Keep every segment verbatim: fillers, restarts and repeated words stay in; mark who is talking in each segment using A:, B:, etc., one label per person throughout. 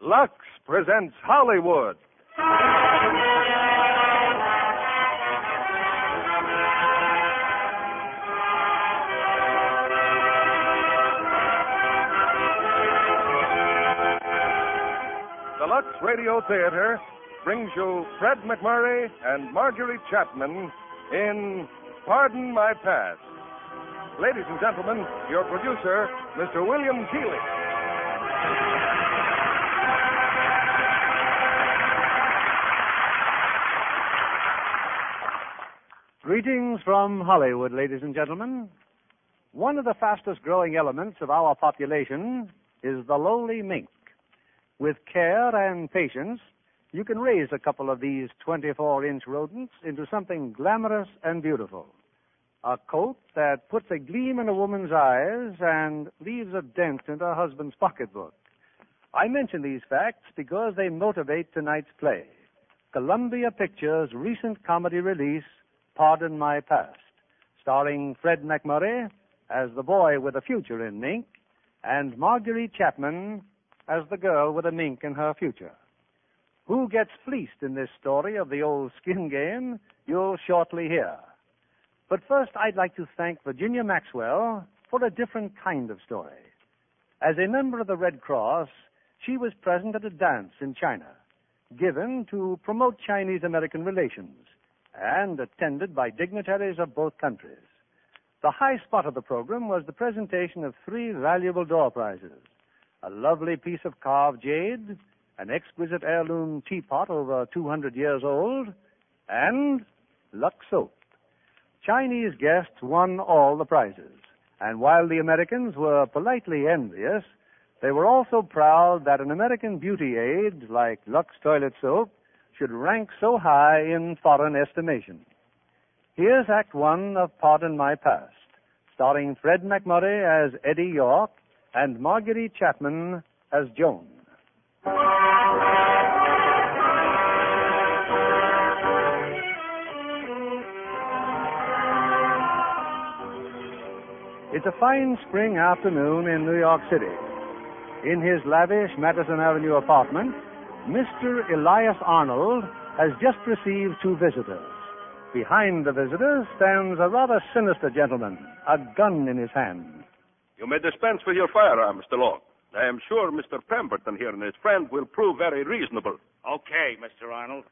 A: Lux presents Hollywood. The Lux Radio Theater brings you Fred MacMurray and Marjorie Chapman in Pardon My Past. Ladies and gentlemen, your producer, Mister William Keighley.
B: Greetings from Hollywood, ladies and gentlemen. One of the fastest growing elements of our population is the lowly mink. With care and patience, you can raise a couple of these twenty-four inch rodents into something glamorous and beautiful. A coat that puts a gleam in a woman's eyes and leaves a dent in her husband's pocketbook. I mention these facts because they motivate tonight's play, Columbia Pictures' recent comedy release, Pardon My Past, starring Fred MacMurray as the boy with a future in mink and Marjorie Chapman as the girl with a mink in her future. Who gets fleeced in this story of the old skin game, you'll shortly hear. But first, I'd like to thank Virginia Maxwell for a different kind of story. As a member of the Red Cross, she was present at a dance in China, given to promote Chinese-American relations, and attended by dignitaries of both countries. The high spot of the program was the presentation of three valuable door prizes: a lovely piece of carved jade, an exquisite heirloom teapot over two hundred years old, and Lux soap. Chinese guests won all the prizes, and while the Americans were politely envious, they were also proud that an American beauty aid like Lux toilet soap should rank so high in foreign estimation. Here's Act One of Pardon My Past, starring Fred MacMurray as Eddie York and Marjorie Chapman as Joan. It's a fine spring afternoon in New York City. In his lavish Madison Avenue apartment, Mister Elias Arnold has just received two visitors. Behind the visitors stands a rather sinister gentleman, a gun in his hand.
C: You may dispense with your firearm, Mister Long. I am sure Mister Pemberton here and his friend will prove very reasonable.
D: Okay, Mister Arnold.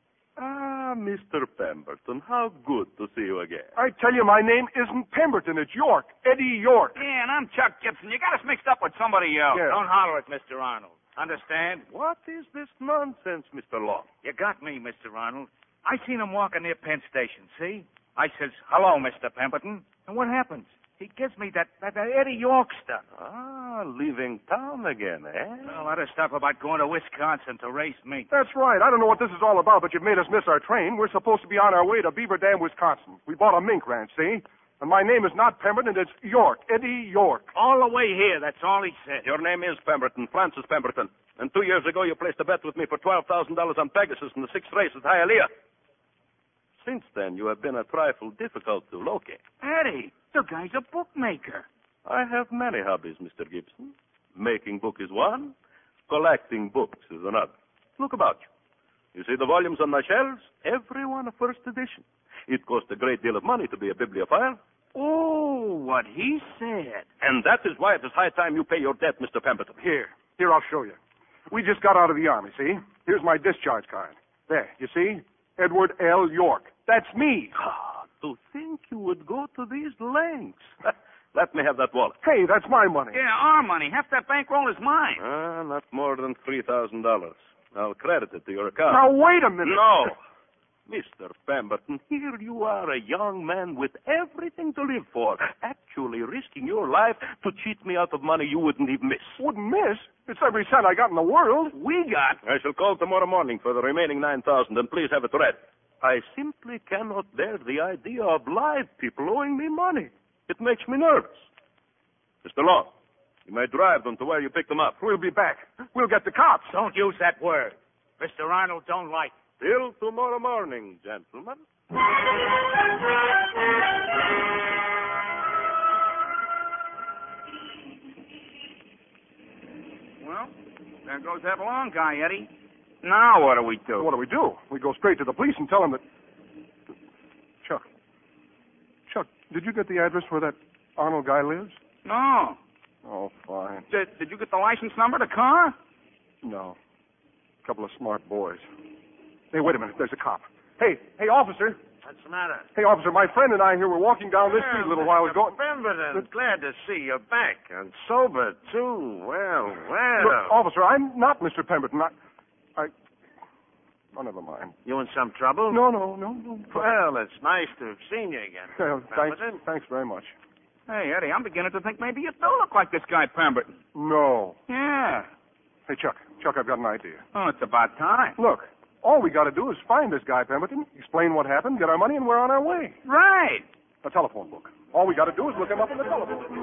C: Ah, Mister Pemberton, how good to see you again.
A: I tell you, my name isn't Pemberton, it's York, Eddie York.
D: Yeah, and I'm Chuck Gibson. You got us mixed up with somebody else.
A: Yeah.
D: Don't holler at Mister Arnold. Understand?
C: What is this nonsense, Mister Long?
D: You got me, Mister Arnold. I seen him walking near Penn Station, see? I says, hello, Mister Pemberton. And what happens? He gives me that, that, that Eddie York stuff.
C: Ah, leaving town again, eh?
D: Well, a lot of stuff about going to Wisconsin to race mink.
A: That's right. I don't know what this is all about, but you've made us miss our train. We're supposed to be on our way to Beaver Dam, Wisconsin. We bought a mink ranch, see? And my name is not Pemberton, it's York, Eddie York.
D: All the way here, that's all he said.
C: Your name is Pemberton, Francis Pemberton. And two years ago, you placed a bet with me for twelve thousand dollars on Pegasus in the sixth race at Hialeah. Since then, you have been a trifle difficult to locate.
D: Eddie, the guy's a bookmaker.
C: I have many hobbies, Mister Gibson. Making book is one. Collecting books is another. Look about you. You see the volumes on my shelves? Every one a first edition. It costs a great deal of money to be a bibliophile.
D: Oh, what he said.
C: And that is why it is high time you pay your debt, Mister Pemberton.
A: Here, here, I'll show you. We just got out of the Army, see? Here's my discharge card. There, you see? Edward L. York. That's me.
C: Ah, to think you would go to these lengths. Let me have that wallet.
A: Hey, that's my money.
D: Yeah, our money. Half that bankroll is mine.
C: Ah, not more than three thousand dollars. I'll credit it to your account.
A: Now, wait a minute.
C: No. Mister Pemberton, here you are, a young man with everything to live for, actually risking your life to cheat me out of money you wouldn't even miss.
A: Wouldn't miss? It's every cent I got in the world.
D: We got.
C: I shall call tomorrow morning for the remaining nine thousand, and please have it read. I simply cannot bear the idea of live people owing me money. It makes me nervous. Mister Long, you may drive them to where you picked them up.
A: We'll be back. We'll get the cops.
D: Don't use that word. Mister Arnold don't like it.
C: Till tomorrow morning, gentlemen.
D: Well, There goes that long guy, Eddie. Now what do we do?
A: What do we do? We go straight to the police and tell them that... Chuck. Chuck, did you get the address where that Arnold guy lives?
D: No.
A: Oh, fine.
D: Did, did you get the license number of the car?
A: No. A couple of smart boys. Hey, wait a minute. There's a cop. Hey, hey, officer.
E: What's the matter?
A: Hey, officer, my friend and I here were walking down this street a little while ago.
E: Pemberton, glad to see you back. And sober, too. Well, well.
A: Look, officer, I'm not Mister Pemberton. I... I... Oh, never mind.
E: You in some trouble?
A: No, no, no, no.
E: Well, it's nice to have seen you again.
A: Well, thanks,
E: Pemberton.
A: thanks very much.
D: Hey, Eddie, I'm beginning to think maybe you do look like this guy Pemberton.
A: No.
D: Yeah.
A: Hey, Chuck. Chuck, I've got an idea.
D: Oh, it's about time.
A: Look, all we got to do is find this guy Pemberton, explain what happened, get our money, and we're on our way.
D: Right.
A: A telephone book. All we got to do is look him up in the telephone book.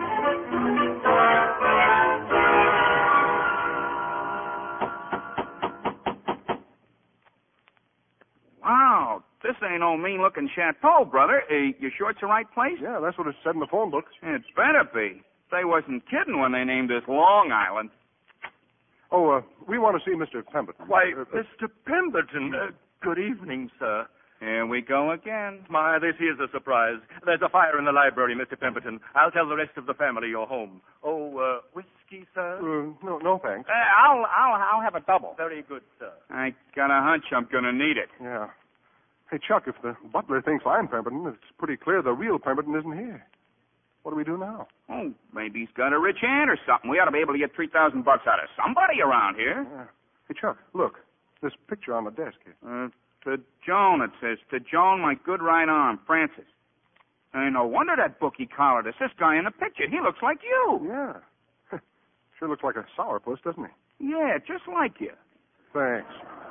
D: Wow, this ain't no mean-looking chateau, brother. Uh, you sure it's the right place?
A: Yeah, that's what it said in the phone book.
D: It's better be. They wasn't kidding when they named this Long Island.
A: Oh, uh, we want to see Mister Pemberton.
C: Why,
A: Uh,
C: Mister Pemberton, uh, good evening, sir.
D: Here we go again.
C: My, this is a surprise. There's a fire in the library, Mister Pemberton. I'll tell the rest of the family you're home. Oh, uh, whiskey, sir?
A: uh, no, no, thanks.
D: Uh, I'll, I'll, I'll have a double.
C: Very good, sir.
D: I got a hunch I'm gonna need it.
A: Yeah. Hey, Chuck, if the butler thinks I'm Pemberton, it's pretty clear the real Pemberton isn't here. What do we do now?
D: Oh, maybe he's got a rich aunt or something. We ought to be able to get three thousand bucks out of somebody around here.
A: Yeah. Hey, Chuck, look. This picture on the desk here.
D: Uh, to Joan, it says. To Joan, my good right arm, Francis. Ain't no wonder that bookie collared us. This guy in the picture, he looks like you.
A: Yeah. Sure looks like a sourpuss, doesn't he?
D: Yeah, just like you.
A: Thanks.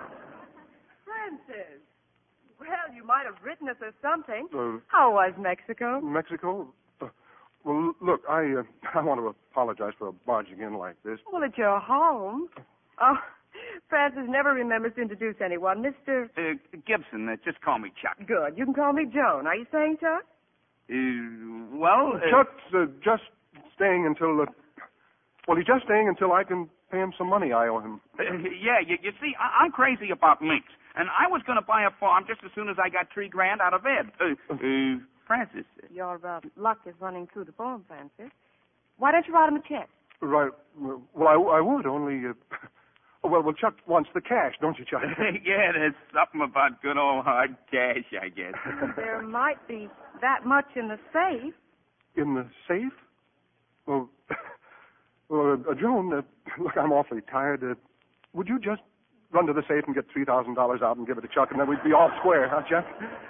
F: Francis. Well, you might have written us or something.
A: Uh,
F: How was Mexico?
A: Mexico? Uh, well, look, I uh, I want to apologize for barging in like this.
F: Well, at your home. Oh, Francis never remembers to introduce anyone. Mister
D: Uh, Gibson, uh, just call me Chuck.
F: Good. You can call me Joan. Are you saying, Chuck?
D: Uh, well, uh,
A: Chuck's uh, just staying until... Uh, well, he's just staying until I can pay him some money I owe him.
D: Uh, yeah, you, you see, I, I'm crazy about minks, and I was going to buy a farm just as soon as I got three grand out of Ed. Uh, uh, Francis.
F: Your uh, luck is running through the phone, Francis. Why don't you write him a check?
A: Right. Well, I, I would, only... Uh, well, well, Chuck wants the cash, don't you, Chuck?
D: Yeah, there's something about good old hard cash, I guess.
F: There might be that much in the safe.
A: In the safe? Well, well uh, Joan, uh, look, I'm awfully tired. Uh, would you just run to the safe and get three thousand dollars out and give it to Chuck, and then we'd be all square, huh, Chuck?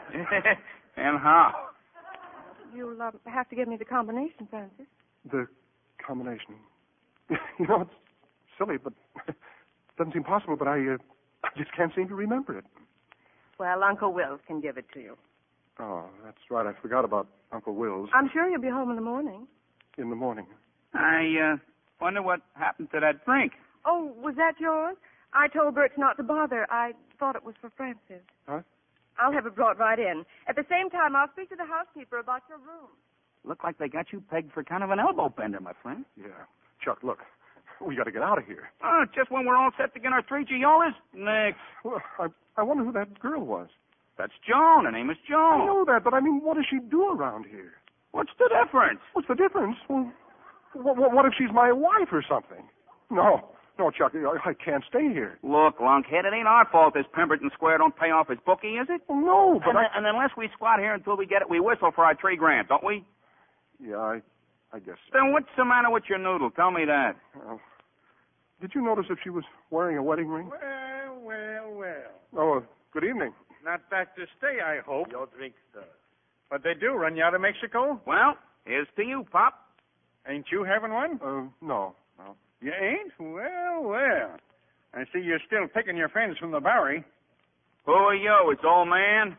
D: And how?
F: You'll uh, have to give me the combination, Francis.
A: The combination. You know, it's silly, but it doesn't seem possible, but I, uh, I just can't seem to remember it.
F: Well, Uncle Wills can give it to you.
A: Oh, that's right. I forgot about Uncle Will's.
F: I'm sure you'll be home in the morning.
A: In the morning.
D: I uh, wonder what happened to that drink.
F: Oh, was that yours? I told Birch not to bother. I thought it was for Francis.
A: Huh?
F: I'll have it brought right in. At the same time, I'll speak to the housekeeper about your room.
D: Look like they got you pegged for kind of an elbow bender, my friend.
A: Yeah. Chuck, look. We got to get out of here.
D: Oh, just when we're all set to get our three Giolas? Next.
A: Well, I, I wonder who that girl was.
D: That's Joan. Her name is
A: I
D: Joan.
A: know that, but I mean, what does she do around here?
D: What's the difference?
A: What's the difference? Well, what, what if she's my wife or something? No. No, Chuck, I, I can't stay here.
D: Look, lunkhead, it ain't our fault this Pemberton Square don't pay off his bookie, is it?
A: Well, no, but
D: and,
A: I...
D: and unless we squat here until we get it, we whistle for our three grand, don't we?
A: Yeah, I, I guess so.
D: Then what's the matter with your noodle? Tell me that.
A: Uh, did you notice if she was wearing a wedding ring?
G: Well, well, well.
A: Oh, uh, good evening.
G: Not back to stay, I hope.
E: Your drink, sir.
G: But they do run you out of Mexico?
D: Well, here's to you, Pop.
G: Ain't you having one?
A: Uh, no, no.
G: You ain't? Well, well. I see you're still picking your friends from the Bowery.
D: Who are you? It's old man.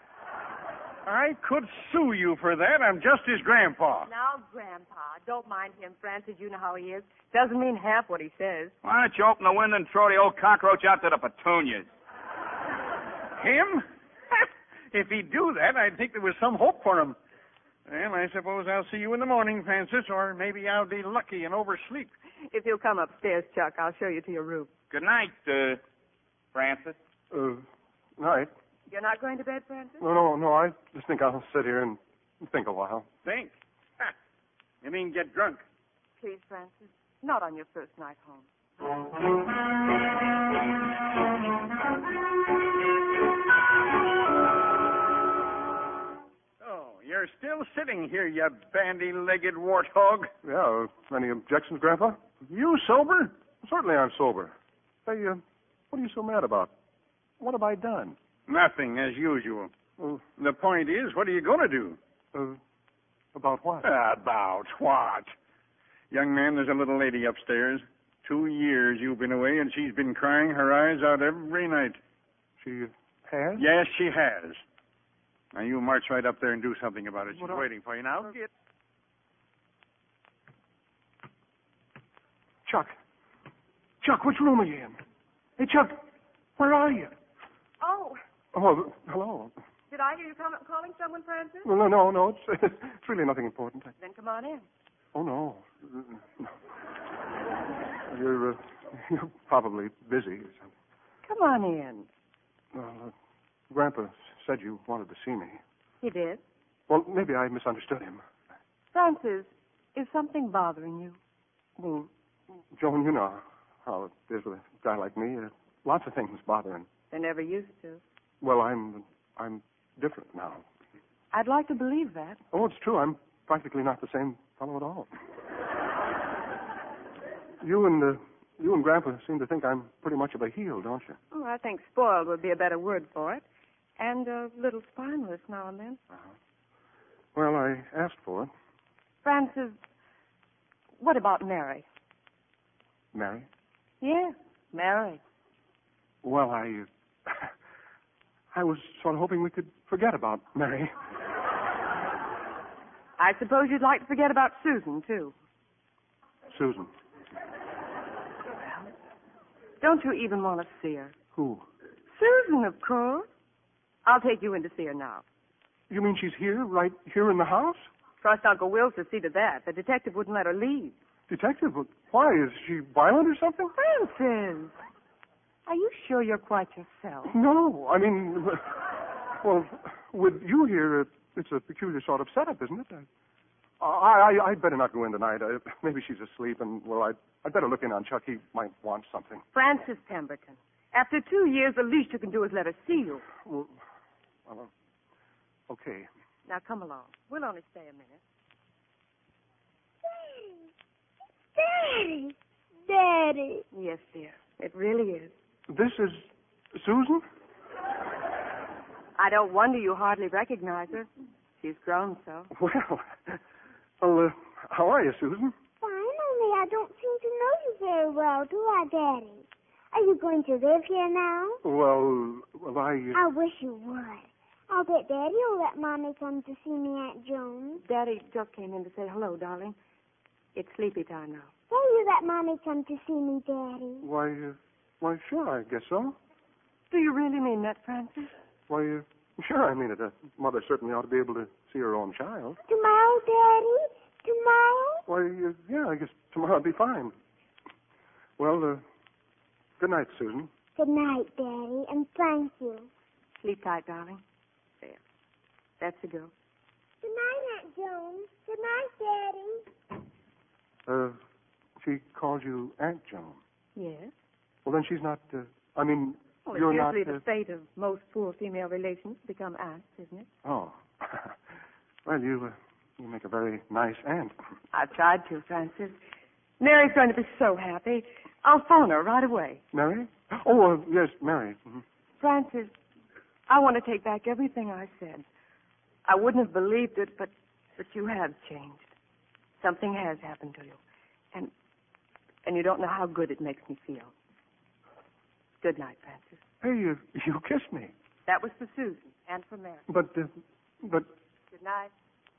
G: I could sue you for that. I'm just his grandpa.
F: Now, Grandpa, don't mind him, Francis. You know how he is. Doesn't mean half what he says.
D: Why don't you open the window and throw the old cockroach out to the petunias?
G: Him? If he'd do that, I'd think there was some hope for him. Well, I suppose I'll see you in the morning, Francis, or maybe I'll be lucky and oversleep.
F: If you'll come upstairs, Chuck, I'll show you to your room.
D: Good night, uh, Francis.
A: Uh, night.
F: You're not going to bed, Francis?
A: No, no, no. I just think I'll sit here and think a while.
G: Think? Ha. You mean get drunk?
F: Please, Francis. Not on your first night home.
G: Oh, you're still sitting here, you bandy-legged warthog.
A: Yeah, uh, any objections, Grandpa?
G: You sober?
A: Certainly I'm sober. Say, uh, what are you so mad about? What have I done?
G: Nothing, as usual.
A: Uh,
G: The point is, what are you going to do?
A: uh, about what?
G: About what? Young man, there's a little lady upstairs. Two years you've been away, and she's been crying her eyes out every night.
A: She has?
G: Yes, she has. Now, you march right up there and do something about it. She's
A: What I-
G: waiting for you now. Get...
A: Chuck. Chuck, which room are you in? Hey, Chuck, where are you?
F: Oh,
A: Oh, hello.
F: did I hear you come, calling someone, Francis?
A: No, no, no, no. It's, it's really nothing important.
F: Then come on in.
A: Oh, no. You're, uh, you're probably busy or something.
F: Come on in.
A: Well, uh, Grandpa said you wanted to see me.
F: He did.
A: Well, maybe I misunderstood him.
F: Francis, is something bothering you?
A: Well, Joan, you know how it is with a guy like me. Uh, lots of things bother him.
F: They never used to.
A: Well, I'm I'm different now.
F: I'd like to believe that.
A: Oh, it's true. I'm practically not the same fellow at all. You and uh, you and Grandpa seem to think I'm pretty much of a heel, don't you?
F: Oh, I think spoiled would be a better word for it. And a little spineless now and then.
A: Uh-huh. Well, I asked for it.
F: Francis, what about Mary?
A: Mary?
F: Yes, Mary.
A: Well, I uh, I was sort of hoping we could forget about Mary.
F: I suppose you'd like to forget about Susan, too.
A: Susan.
F: Don't you even want to see her?
A: Who?
F: Susan, of course. I'll take you in to see her now.
A: You mean she's here, right here in the house?
F: Trust Uncle Will to see to that. The detective wouldn't let her leave.
A: Detective? Why? Is she violent or something?
F: Francis, are you sure you're quite yourself?
A: No, I mean, well, with you here, it, it's a peculiar sort of setup, isn't it? I, I, I'd better not go in tonight. I, maybe she's asleep, and, well, I'd, I'd better look in on Chuck. He might want something.
F: Francis Pemberton, after two years, the least you can do is let her see you.
A: Well, well, okay.
F: Now, come along. We'll only stay a minute.
H: Daddy! Daddy!
F: Yes, dear. It really is.
A: This is Susan?
F: I don't wonder you hardly recognize her. She's grown so.
A: Well, well, uh, how are you, Susan?
H: Fine, only I don't seem to know you very well, do I, Daddy? Are you going to live here now?
A: Well, well, I... Uh...
H: I wish you would. I'll bet Daddy will let Mommy come to see me, Aunt Joan.
F: Daddy just came in to say hello, darling. It's sleepy time now.
H: Will you let Mommy come to see me, Daddy?
A: Why, uh, why, sure, I guess so.
F: Do you really mean that, Francis?
A: Why, uh, sure, I mean it. A mother certainly ought to be able to see her own child.
H: Tomorrow, Daddy? Tomorrow?
A: Why, uh, yeah, I guess tomorrow'll be fine. Well, uh, good night, Susan.
H: Good night, Daddy, and thank you.
F: Sleep tight, darling. There. That's the girl.
H: Good night, Aunt Joan. Good night, Daddy.
A: Uh, she called you Aunt Joan.
F: Yes.
A: Well, then she's not, uh, I mean,
F: Well,
A: you're
F: it's
A: not...
F: usually
A: uh,
F: the fate of most poor female relations to become aunts, isn't it?
A: Oh. Well, you, uh, you make a very nice aunt.
F: I've tried to, Francis. Mary's going to be so happy. I'll phone her right away.
A: Mary? Oh, uh, yes, Mary. Mm-hmm.
F: Francis, I want to take back everything I said. I wouldn't have believed it, but, but you have changed. Something has happened to you. And and you don't know how good it makes me feel. Good night, Francis.
A: Hey, you, you kissed me.
F: That was for Susan and for Mary.
A: But, uh, but...
F: Good night.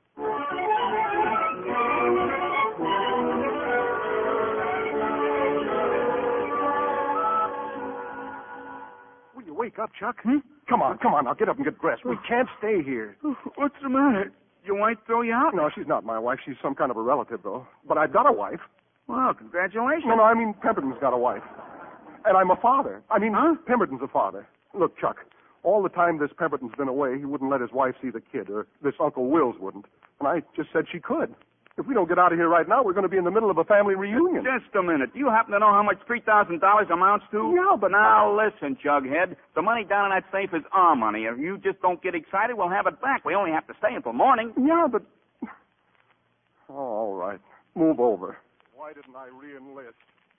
A: Will you wake up, Chuck? Hmm? Come on, come on, now get up and get dressed. We can't stay here.
G: What's the matter?
I: your wife throw you out?
A: No, she's not my wife. She's some kind of a relative, though. But I've got a wife.
I: Well, congratulations.
A: No, no, I mean Pemberton's got a wife. And I'm a father. I mean,
I: huh?
A: Pemberton's a father. Look, Chuck, all the time this Pemberton's been away, he wouldn't let his wife see the kid, or this Uncle Wills wouldn't. And I just said she could. If we don't get out of here right now, we're going to be in the middle of a family reunion.
I: Just a minute. Do you happen to know how much three thousand dollars amounts to?
A: Yeah, but...
I: Now, listen, Jughead. The money down in that safe is our money. If you just don't get excited, we'll have it back. We only have to stay until morning.
A: Yeah, but... Oh, all right. Move over. Why didn't I re-enlist?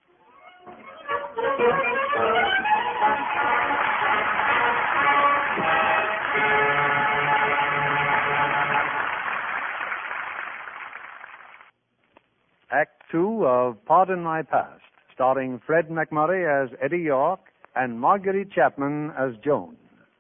B: Act two of Pardon My Past, starring Fred McMurray as Eddie York and Marguerite Chapman as Joan.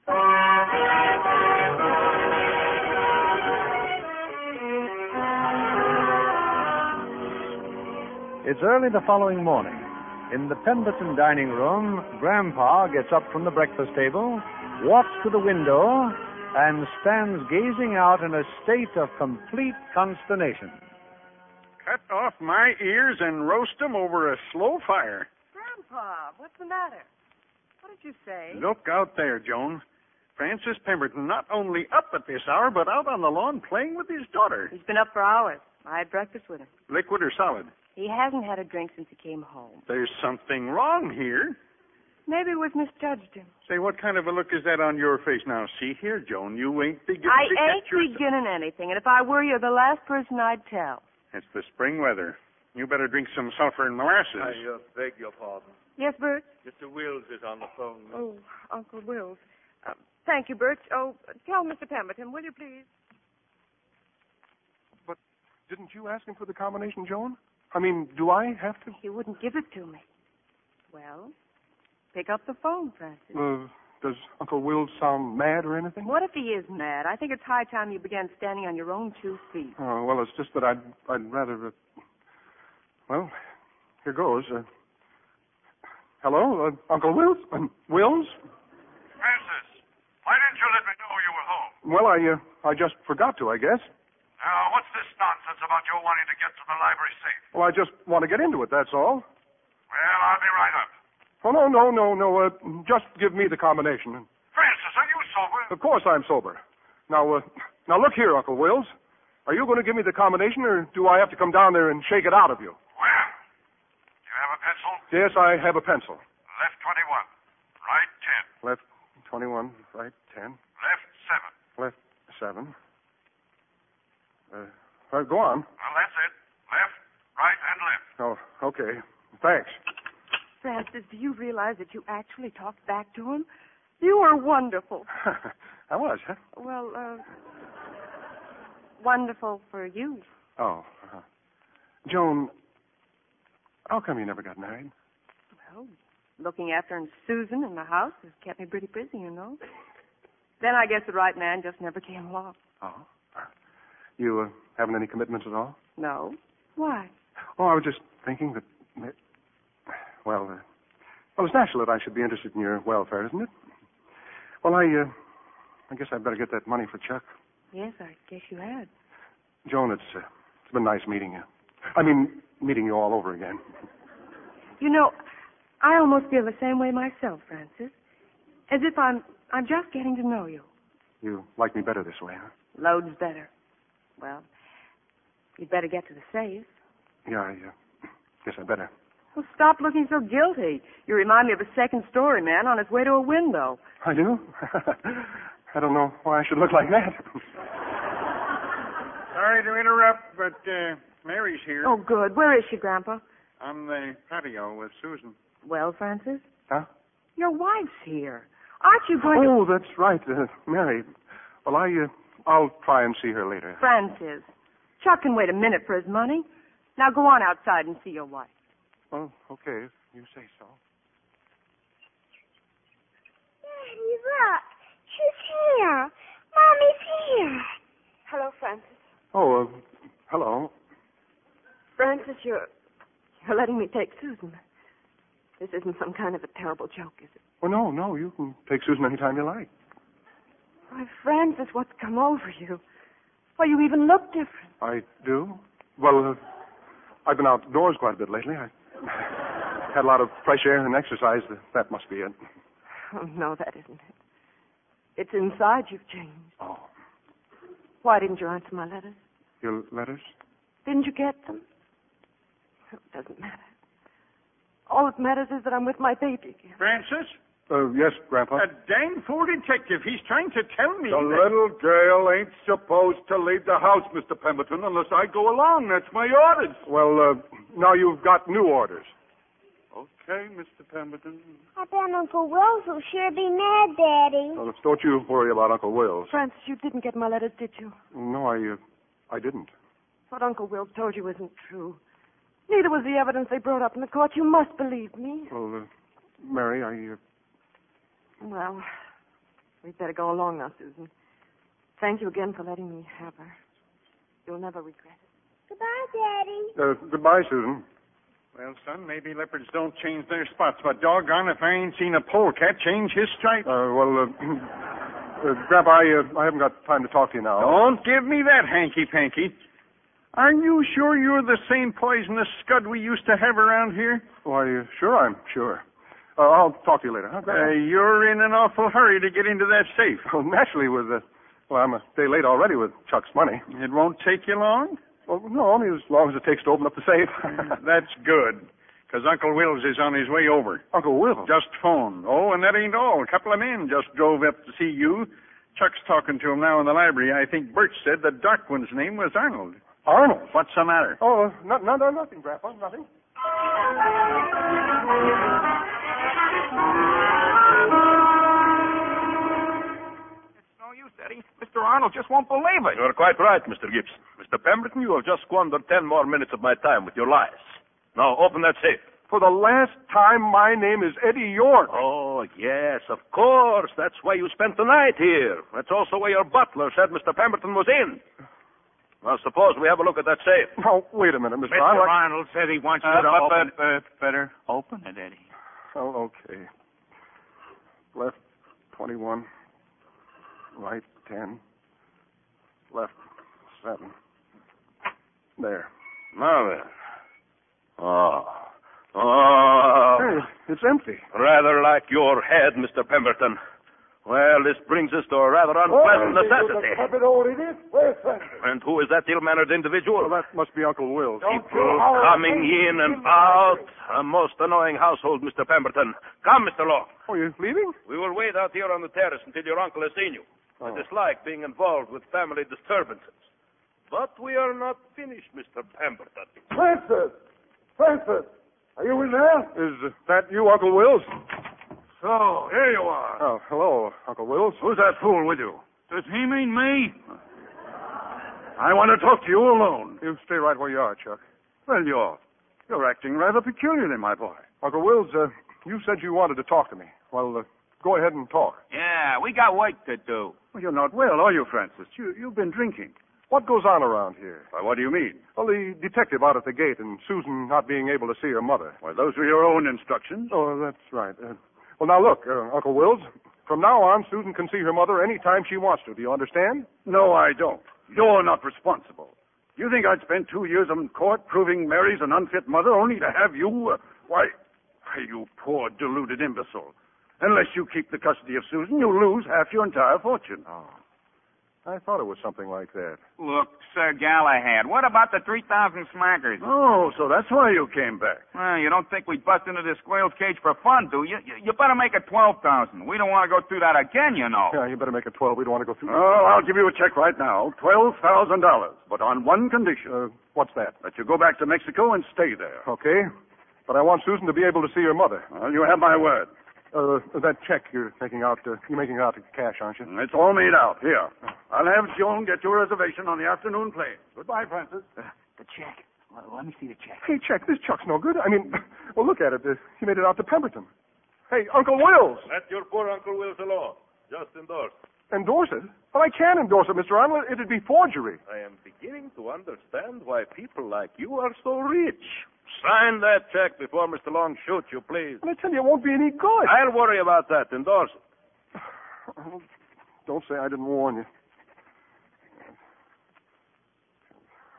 B: It's early the following morning. In the Pemberton dining room, Grandpa gets up from the breakfast table, walks to the window, and stands gazing out in a state of complete consternation.
G: Cut off my ears and roast them over a slow fire.
F: Grandpa, what's the matter? What did you say?
G: Look out there, Joan. Francis Pemberton not only up at this hour, but out on the lawn playing with his daughter.
F: He's been up for hours. I had breakfast with him.
G: Liquid or solid?
F: He hasn't had a drink since he came home.
G: There's something wrong here.
F: Maybe we've misjudged him.
G: Say, what kind of a look is that on your face now? See here, Joan, you ain't beginning
F: I
G: to
F: ain't
G: get yourself...
F: beginning anything, and if I were you, the last person I'd tell.
G: It's the spring weather. You better drink some sulfur and molasses.
C: I uh, beg your pardon.
F: Yes, Bert?
C: Mister Wills is on the phone.
F: Oh, Uncle Wills. Uh, thank you, Bert. Oh, tell Mister Pemberton, will you please?
A: But didn't you ask him for the combination, Joan? I mean, do I have to?
F: He wouldn't give it to me. Well, pick up the phone, Francis.
A: Uh, does Uncle Wills sound mad or anything?
F: What if he is mad? I think it's high time you began standing on your own two feet.
A: Oh, well, it's just that I'd, I'd rather... Uh, well, here goes. Uh, hello, uh, Uncle Wills? Um, Wills?
J: Francis, why didn't you let me know you were home?
A: Well, I, uh, I just forgot to, I guess.
J: Now, what's this nonsense about you wanting to get to the library safe?
A: Well, I just want to get into it, that's all.
J: Well, I'll be right up.
A: Oh, no, no, no, no. Uh, just give me the combination.
J: Francis, are you sober?
A: Of course I'm sober. Now, uh, now look here, Uncle Wills. Are you going to give me the combination, or do I have to come down there and shake it out of you?
J: Well, do you have a pencil?
A: Yes, I have a pencil.
J: Left twenty-one, right ten.
A: Left twenty-one, right ten.
J: Left seven.
A: Left seven. Uh, uh, go on.
J: Well, that's it. Left, right, and left.
A: Oh, okay. Thanks.
F: Francis, do you realize that you actually talked back to him? You were wonderful.
A: I was, huh?
F: Well, uh, wonderful for you.
A: Oh. Uh, Joan, how come you never got married?
F: Well, looking after Susan in the house has kept me pretty busy, you know. Then I guess the right man just never came along.
A: Oh. You uh, haven't any commitments at all?
F: No. Why?
A: Oh, I was just thinking that... Well, uh, well, it's natural that I should be interested in your welfare, isn't it? Well, I, uh, I guess I'd better get that money for Chuck.
F: Yes, I guess you had.
A: Joan, it's, uh, it's been nice meeting you. I mean, meeting you all over again.
F: You know, I almost feel the same way myself, Francis. As if I'm, I'm just getting to know you.
A: You like me better this way, huh?
F: Loads better. Well, you'd better get to the safe.
A: Yeah, I uh, guess I better.
F: Well, stop looking so guilty. You remind me of a second-story man on his way to a window.
A: I do? I don't know why I should look like that.
G: Sorry to interrupt, but uh, Mary's here.
F: Oh, good. Where is she, Grandpa?
G: On the patio with Susan.
F: Well, Francis?
A: Huh?
F: Your wife's here. Aren't you going
A: oh,
F: to...
A: Oh, that's right. Uh, Mary. Well, I, uh, I'll try and see her later.
F: Francis, Chuck can wait a minute for his money. Now go on outside and see your wife.
A: Well, okay, if you say so.
H: Daddy, look. She's here. Mommy's here.
F: Hello, Francis.
A: Oh, uh, hello.
F: Francis, you're, you're letting me take Susan. This isn't some kind of a terrible joke, is it?
A: Well, no, no, you can take Susan anytime you like.
F: Why, Francis, what's come over you? Why, you even look different.
A: I do? Well, uh, I've been outdoors quite a bit lately. I had a lot of fresh air and exercise. That must be it.
F: Oh, no, that isn't it. It's inside you've changed.
A: Oh.
F: Why didn't you answer my letters?
A: Your letters?
F: Didn't you get them? It doesn't matter. All that matters is that I'm with my baby again.
G: Francis?
A: Uh, yes, Grandpa.
G: A dang fool detective. He's trying to tell me
K: The
G: that...
K: little girl ain't supposed to leave the house, Mister Pemberton, unless I go along. That's my orders.
A: Well, uh, now you've got new orders.
K: Okay, Mister Pemberton.
H: I bet Uncle Rose will sure be mad, Daddy.
A: Well, don't you worry about Uncle Wills.
F: Francis, you didn't get my letters, did you?
A: No, I, uh, I didn't.
F: What Uncle Wills told you isn't true. Neither was the evidence they brought up in the court. You must believe me.
A: Well, uh, Mary, I, uh...
F: Well, we'd better go along now, Susan. Thank you again for letting me have her. You'll never regret it.
H: Goodbye, Daddy.
A: Uh, goodbye, Susan.
G: Well, son, maybe leopards don't change their spots, but doggone if I ain't seen a polecat change his stripes.
A: Uh, well, uh, uh, Grandpa, I, uh, I haven't got time to talk to you now.
G: Don't give me that hanky-panky. Are you sure you're the same poisonous scud we used to have around here?
A: Why, uh, sure, I'm sure. Uh, I'll talk to you later, huh, Grandpa?
G: Uh, you're in an awful hurry to get into that safe.
A: Well, naturally, with, uh, well, I'm a day late already with Chuck's money.
G: It won't take you long?
A: Well, no, only as long as it takes to open up the safe.
G: That's good, because Uncle Wills is on his way over.
A: Uncle Wills?
G: Just phoned. Oh, and that ain't all. A couple of men just drove up to see you. Chuck's talking to him now in the library. I think Birch said the dark one's name was Arnold.
A: Arnold?
G: What's the matter?
A: Oh, no, no, no, nothing, Grandpa, nothing.
I: No use, Eddie. Mister Arnold just won't believe it.
C: You're quite right, Mister Gibson. Mister Pemberton, you have just squandered ten more minutes of my time with your lies. Now, open that safe.
A: For the last time, my name is Eddie York.
C: Oh, yes, of course. That's why you spent the night here. That's also why your butler said Mister Pemberton was in. Now, suppose we have a look at that safe.
A: Oh, wait a minute, Mister
D: Mister
A: Arnold.
D: Arnold said he wants you
I: Uh,
D: to
I: but,
D: open...
I: but, uh, better open it, Eddie.
A: Oh, okay. Left, twenty-one. Right, ten. Left, seven. There.
C: Now then. Oh. Oh.
A: Hey, it's empty.
C: Rather like your head, Mister Pemberton. Well, this brings us to a rather unpleasant necessity. And who is that ill-mannered individual?
A: Well, that must be Uncle Will.
C: Coming in and out. A most annoying household, Mister Pemberton. Come, Mister Law.
A: Oh, you're leaving?
C: We will wait out here on the terrace until your uncle has seen you.
A: Oh.
C: I dislike being involved with family disturbances. But we are not finished, Mister Pemberton.
K: Francis! Francis! Are you in there?
A: Is that you, Uncle Wills?
K: So, here you are.
A: Oh, hello, Uncle Wills.
K: Who's that fool with you? Does he mean me? I want to talk to you alone.
A: You stay right where you are, Chuck.
K: Well, you're, you're acting rather peculiarly, my boy.
A: Uncle Wills, uh, you said you wanted to talk to me. Well, uh, go ahead and talk.
I: Yeah, we got work to do.
K: Well, you're not well, are you, Francis? You, you've been drinking.
A: What goes on around here?
K: Why, what do you mean?
A: Well, the detective out at the gate and Susan not being able to see her mother.
K: Why, those were your own instructions.
A: Oh, that's right. Uh, well, now look, uh, Uncle Wills, from now on, Susan can see her mother any time she wants to. Do you understand?
K: No, I don't. You're not responsible. You think I'd spend two years in court proving Mary's an unfit mother only to have you... Uh, why, why, you poor deluded imbecile. Unless you keep the custody of Susan, you'll lose half your entire fortune.
A: Oh. I thought it was something like that.
I: Look, Sir Galahad, what about the three thousand smackers?
K: Oh, so that's why you came back.
I: Well, you don't think we'd bust into this squirrel's cage for fun, do you? You, you better make it twelve thousand. We don't want to go through that again, you know.
A: Yeah, you better make it twelve. We don't want to go through that.
K: Oh, I'll give you a check right now. twelve thousand dollars. But on one condition.
A: Uh, what's that?
K: That you go back to Mexico and stay there.
A: Okay. But I want Susan to be able to see her mother.
K: Well, you have my word.
A: Uh, that check you're taking out, uh, you're making out cash, aren't you?
K: It's all made out. Here. I'll have Joan get your reservation on the afternoon plane. Goodbye, Francis.
I: Uh, the check. Well, let me see the check.
A: Hey, check. This check's no good. I mean, well, look at it. Uh, he made it out to Pemberton. Hey, Uncle Wills.
C: Let your poor Uncle Wills alone. Just endorse.
A: Endorse it? Well, I can't endorse it, Mister Arnold. It'd be forgery.
C: I am beginning to understand why people like you are so rich. Sign that check before Mister Long shoots you, please.
A: Well, I tell you, it won't be any good.
C: I'll worry about that. Endorse it.
A: Don't say I didn't warn you.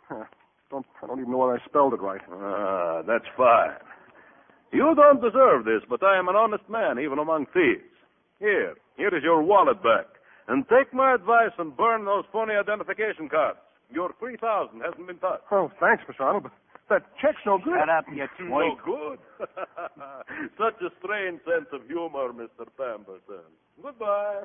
A: don't, I don't even know whether I spelled it right.
C: Ah, that's fine. You don't deserve this, but I am an honest man, even among thieves. Here, here is your wallet back. And take my advice and burn those phony identification cards. Your three thousand hasn't been touched.
A: Oh, thanks, Mister Arnold, but that check's no good.
I: Shut up, you
C: No
I: twink.
C: good? Such a strange sense of humor, Mister Pemberton. Goodbye.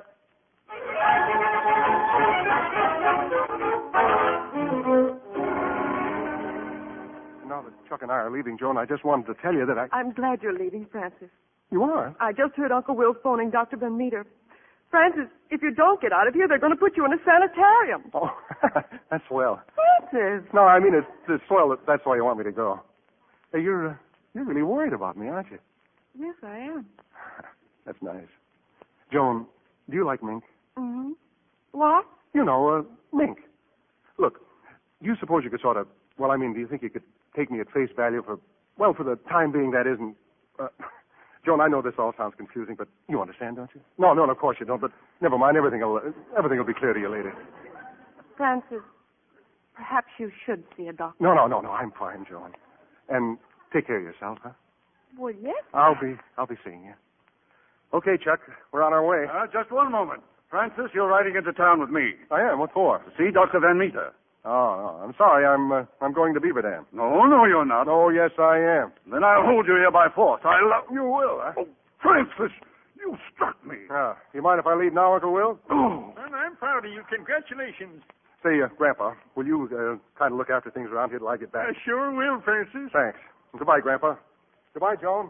A: Now that Chuck and I are leaving, Joan, I just wanted to tell you that I...
F: I'm glad you're leaving, Francis.
A: You are?
F: I just heard Uncle Will phoning Doctor Van Meter. Francis, if you don't get out of here, they're going to put you in a sanitarium.
A: Oh, that's swell.
F: Francis!
A: No, I mean, it's, it's swell. That, that's why you want me to go. Hey, you're, uh, you're really worried about me, aren't you?
F: Yes, I am.
A: That's nice. Joan, do you like mink?
F: Mm-hmm. What?
A: You know, uh, mink. Look, do you suppose you could sort of... Well, I mean, do you think you could take me at face value for... Well, for the time being, that isn't... Uh, Joan, I know this all sounds confusing, but you understand, don't you? No, no, of course you don't, but never mind. Everything will, everything will be clear to you later.
F: Francis, perhaps you should see a doctor.
A: No, no, no, no. I'm fine, Joan. And take care of yourself, huh?
F: Well, yes.
A: I'll be, I'll be seeing you. Okay, Chuck, we're on our way.
K: Uh, just one moment. Francis, you're riding into town with me.
A: I am. What for?
K: To see Doctor Van Meter.
A: Oh, no. I'm sorry. I'm, uh, I'm going to Beaver Dam.
K: No, no, you're not.
A: Oh, yes, I am.
K: Then I'll hold you here by force. I'll...
A: You will, huh?
K: Oh, Francis, you struck me.
A: Ah, you mind if I leave now, Uncle Will?
K: Oh.
G: And I'm proud of you. Congratulations.
A: Say, uh, Grandpa, will you uh, kind of look after things around here till I get back?
G: I sure will, Francis.
A: Thanks. And goodbye, Grandpa. Goodbye, Joan.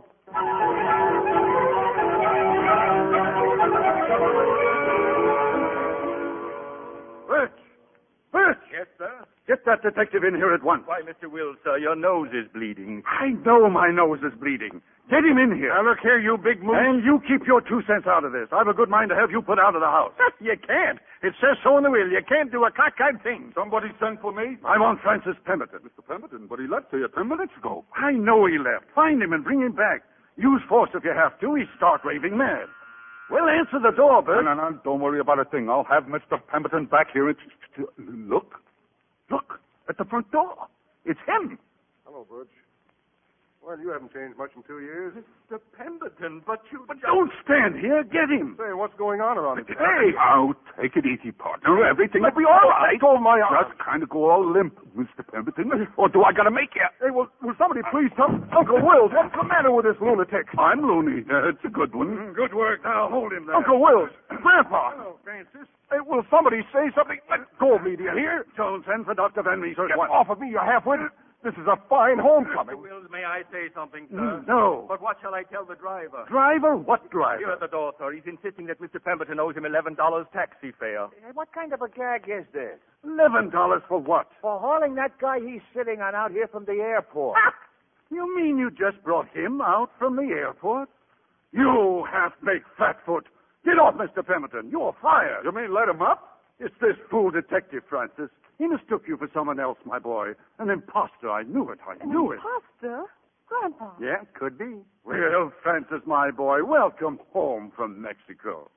K: Rich! Rich!
G: Yes, sir?
K: Get that detective in here at once.
G: Why, Mister Wills, sir, your nose is bleeding.
K: I know my nose is bleeding. Get him in here.
G: Now, look here, you big moose.
K: And you keep your two cents out of this. I've a good mind to have you put out of the house.
G: You can't. It says so in the will. You can't do a cockeyed thing.
K: Somebody sent for me? I want Francis Pemberton. Mister Pemberton? But he left here ten minutes ago. I know he left. Find him and bring him back. Use force if you have to. He's stark raving mad. Well, answer the door, Bert.
L: No, no, no. Don't worry about a thing. I'll have Mister Pemberton back here. It's, look. Look. At the front door. It's him.
A: Hello, Butch. Well, you haven't changed much in two years.
L: Mister Pemberton, but you... But
K: Don't stand here. Get him.
A: Say, what's going on around here?
L: Hey! Now, take it easy, partner. Everything will be all right.
A: Let go of my arm.
L: Just kind of go all limp, Mister Pemberton. Or do I got to make you?
A: Hey, will, will somebody please tell Uncle Wills, what's the matter with this lunatic?
L: I'm loony. Uh, it's a good one.
K: Good work. Now hold him there.
A: Uncle Wills, Grandpa.
K: Hello, Francis.
A: Hey, will somebody say something? Let go of me, do you hear?
K: Jones, send for Doctor Van Meter.
A: Get off of me, you half-witted. This is a fine homecoming.
G: Wills, may I say something,
K: Mm, no.
G: But what shall I tell the driver?
K: Driver? What driver?
G: Here at the door, sir. He's insisting that Mister Pemberton owes him eleven dollars taxi fare.
M: What kind of a gag is this?
K: Eleven dollars for what?
M: For hauling that guy he's sitting on out here from the airport.
K: You mean you just brought him out from the airport? You half-baked fatfoot. Get off, Mister Pemberton. You're fired.
L: You mean let him up?
K: It's this fool detective, Francis. He mistook you for someone else, my boy. An imposter. I knew it. I knew it.
F: Imposter? Grandpa.
K: Yeah, could be. Well, Francis, my boy, welcome home from Mexico.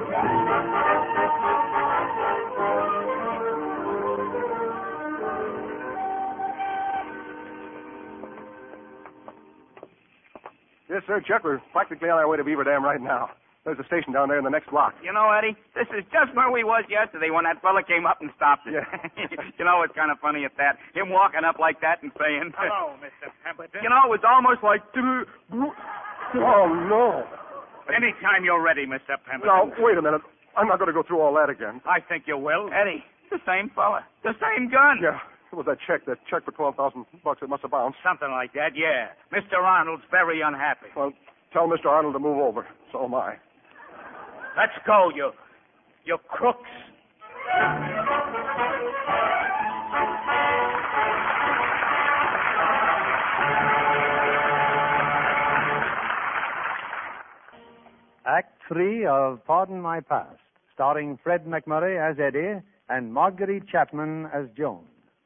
A: Yes, sir, Chuck. We're practically on our way to Beaver Dam right now. There's a station down there in the next block.
I: You know, Eddie, this is just where we was yesterday when that fella came up and stopped us.
A: Yeah.
I: You know, it's kind of funny at that. Him walking up like that and saying...
D: Hello, Mister Pemberton.
I: You know, it was almost like...
A: Oh, no.
D: Anytime you're ready, Mister Pemberton.
A: Now, wait a minute. I'm not going to go through all that again.
D: I think you will.
I: Eddie, the same fella. The same gun.
A: Yeah. It was that check, that check for twelve thousand bucks. It must have bounced.
D: Something like that, yeah. Mister Arnold's very unhappy.
A: Well, tell Mister Arnold to move over. So am I.
D: Let's go, you, you crooks.
B: Act three of Pardon My Past, starring Fred McMurray as Eddie and Marguerite Chapman as Joan.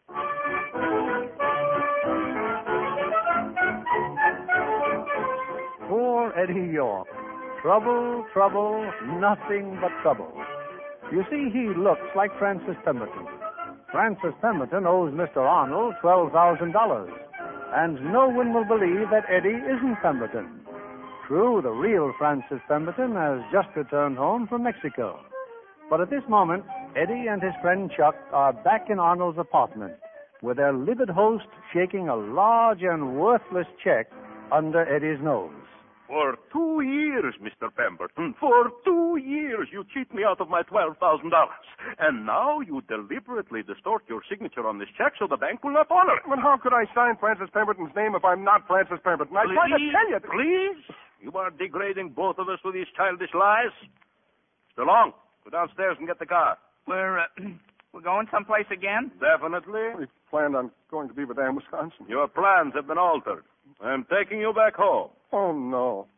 B: Poor Eddie York. Trouble, trouble, nothing but trouble. You see, he looks like Francis Pemberton. Francis Pemberton owes Mister Arnold twelve thousand dollars, and no one will believe that Eddie isn't Pemberton. True, the real Francis Pemberton has just returned home from Mexico. But at this moment, Eddie and his friend Chuck are back in Arnold's apartment, with their livid host shaking a large and worthless check under Eddie's nose.
C: For two years, Mister Pemberton, for two years you cheat me out of my twelve thousand dollars. And now you deliberately distort your signature on this check so the bank will not honor it.
A: But how could I sign Francis Pemberton's name if I'm not Francis Pemberton? I tried to tell you.
C: Please? You are degrading both of us with these childish lies. Mister Long, go downstairs and get the car.
I: We're, uh, we're going someplace again?
C: Definitely.
A: We planned on going to Beaver Dam, Wisconsin.
C: Your plans have been altered. I'm taking you back home.
A: Oh, no.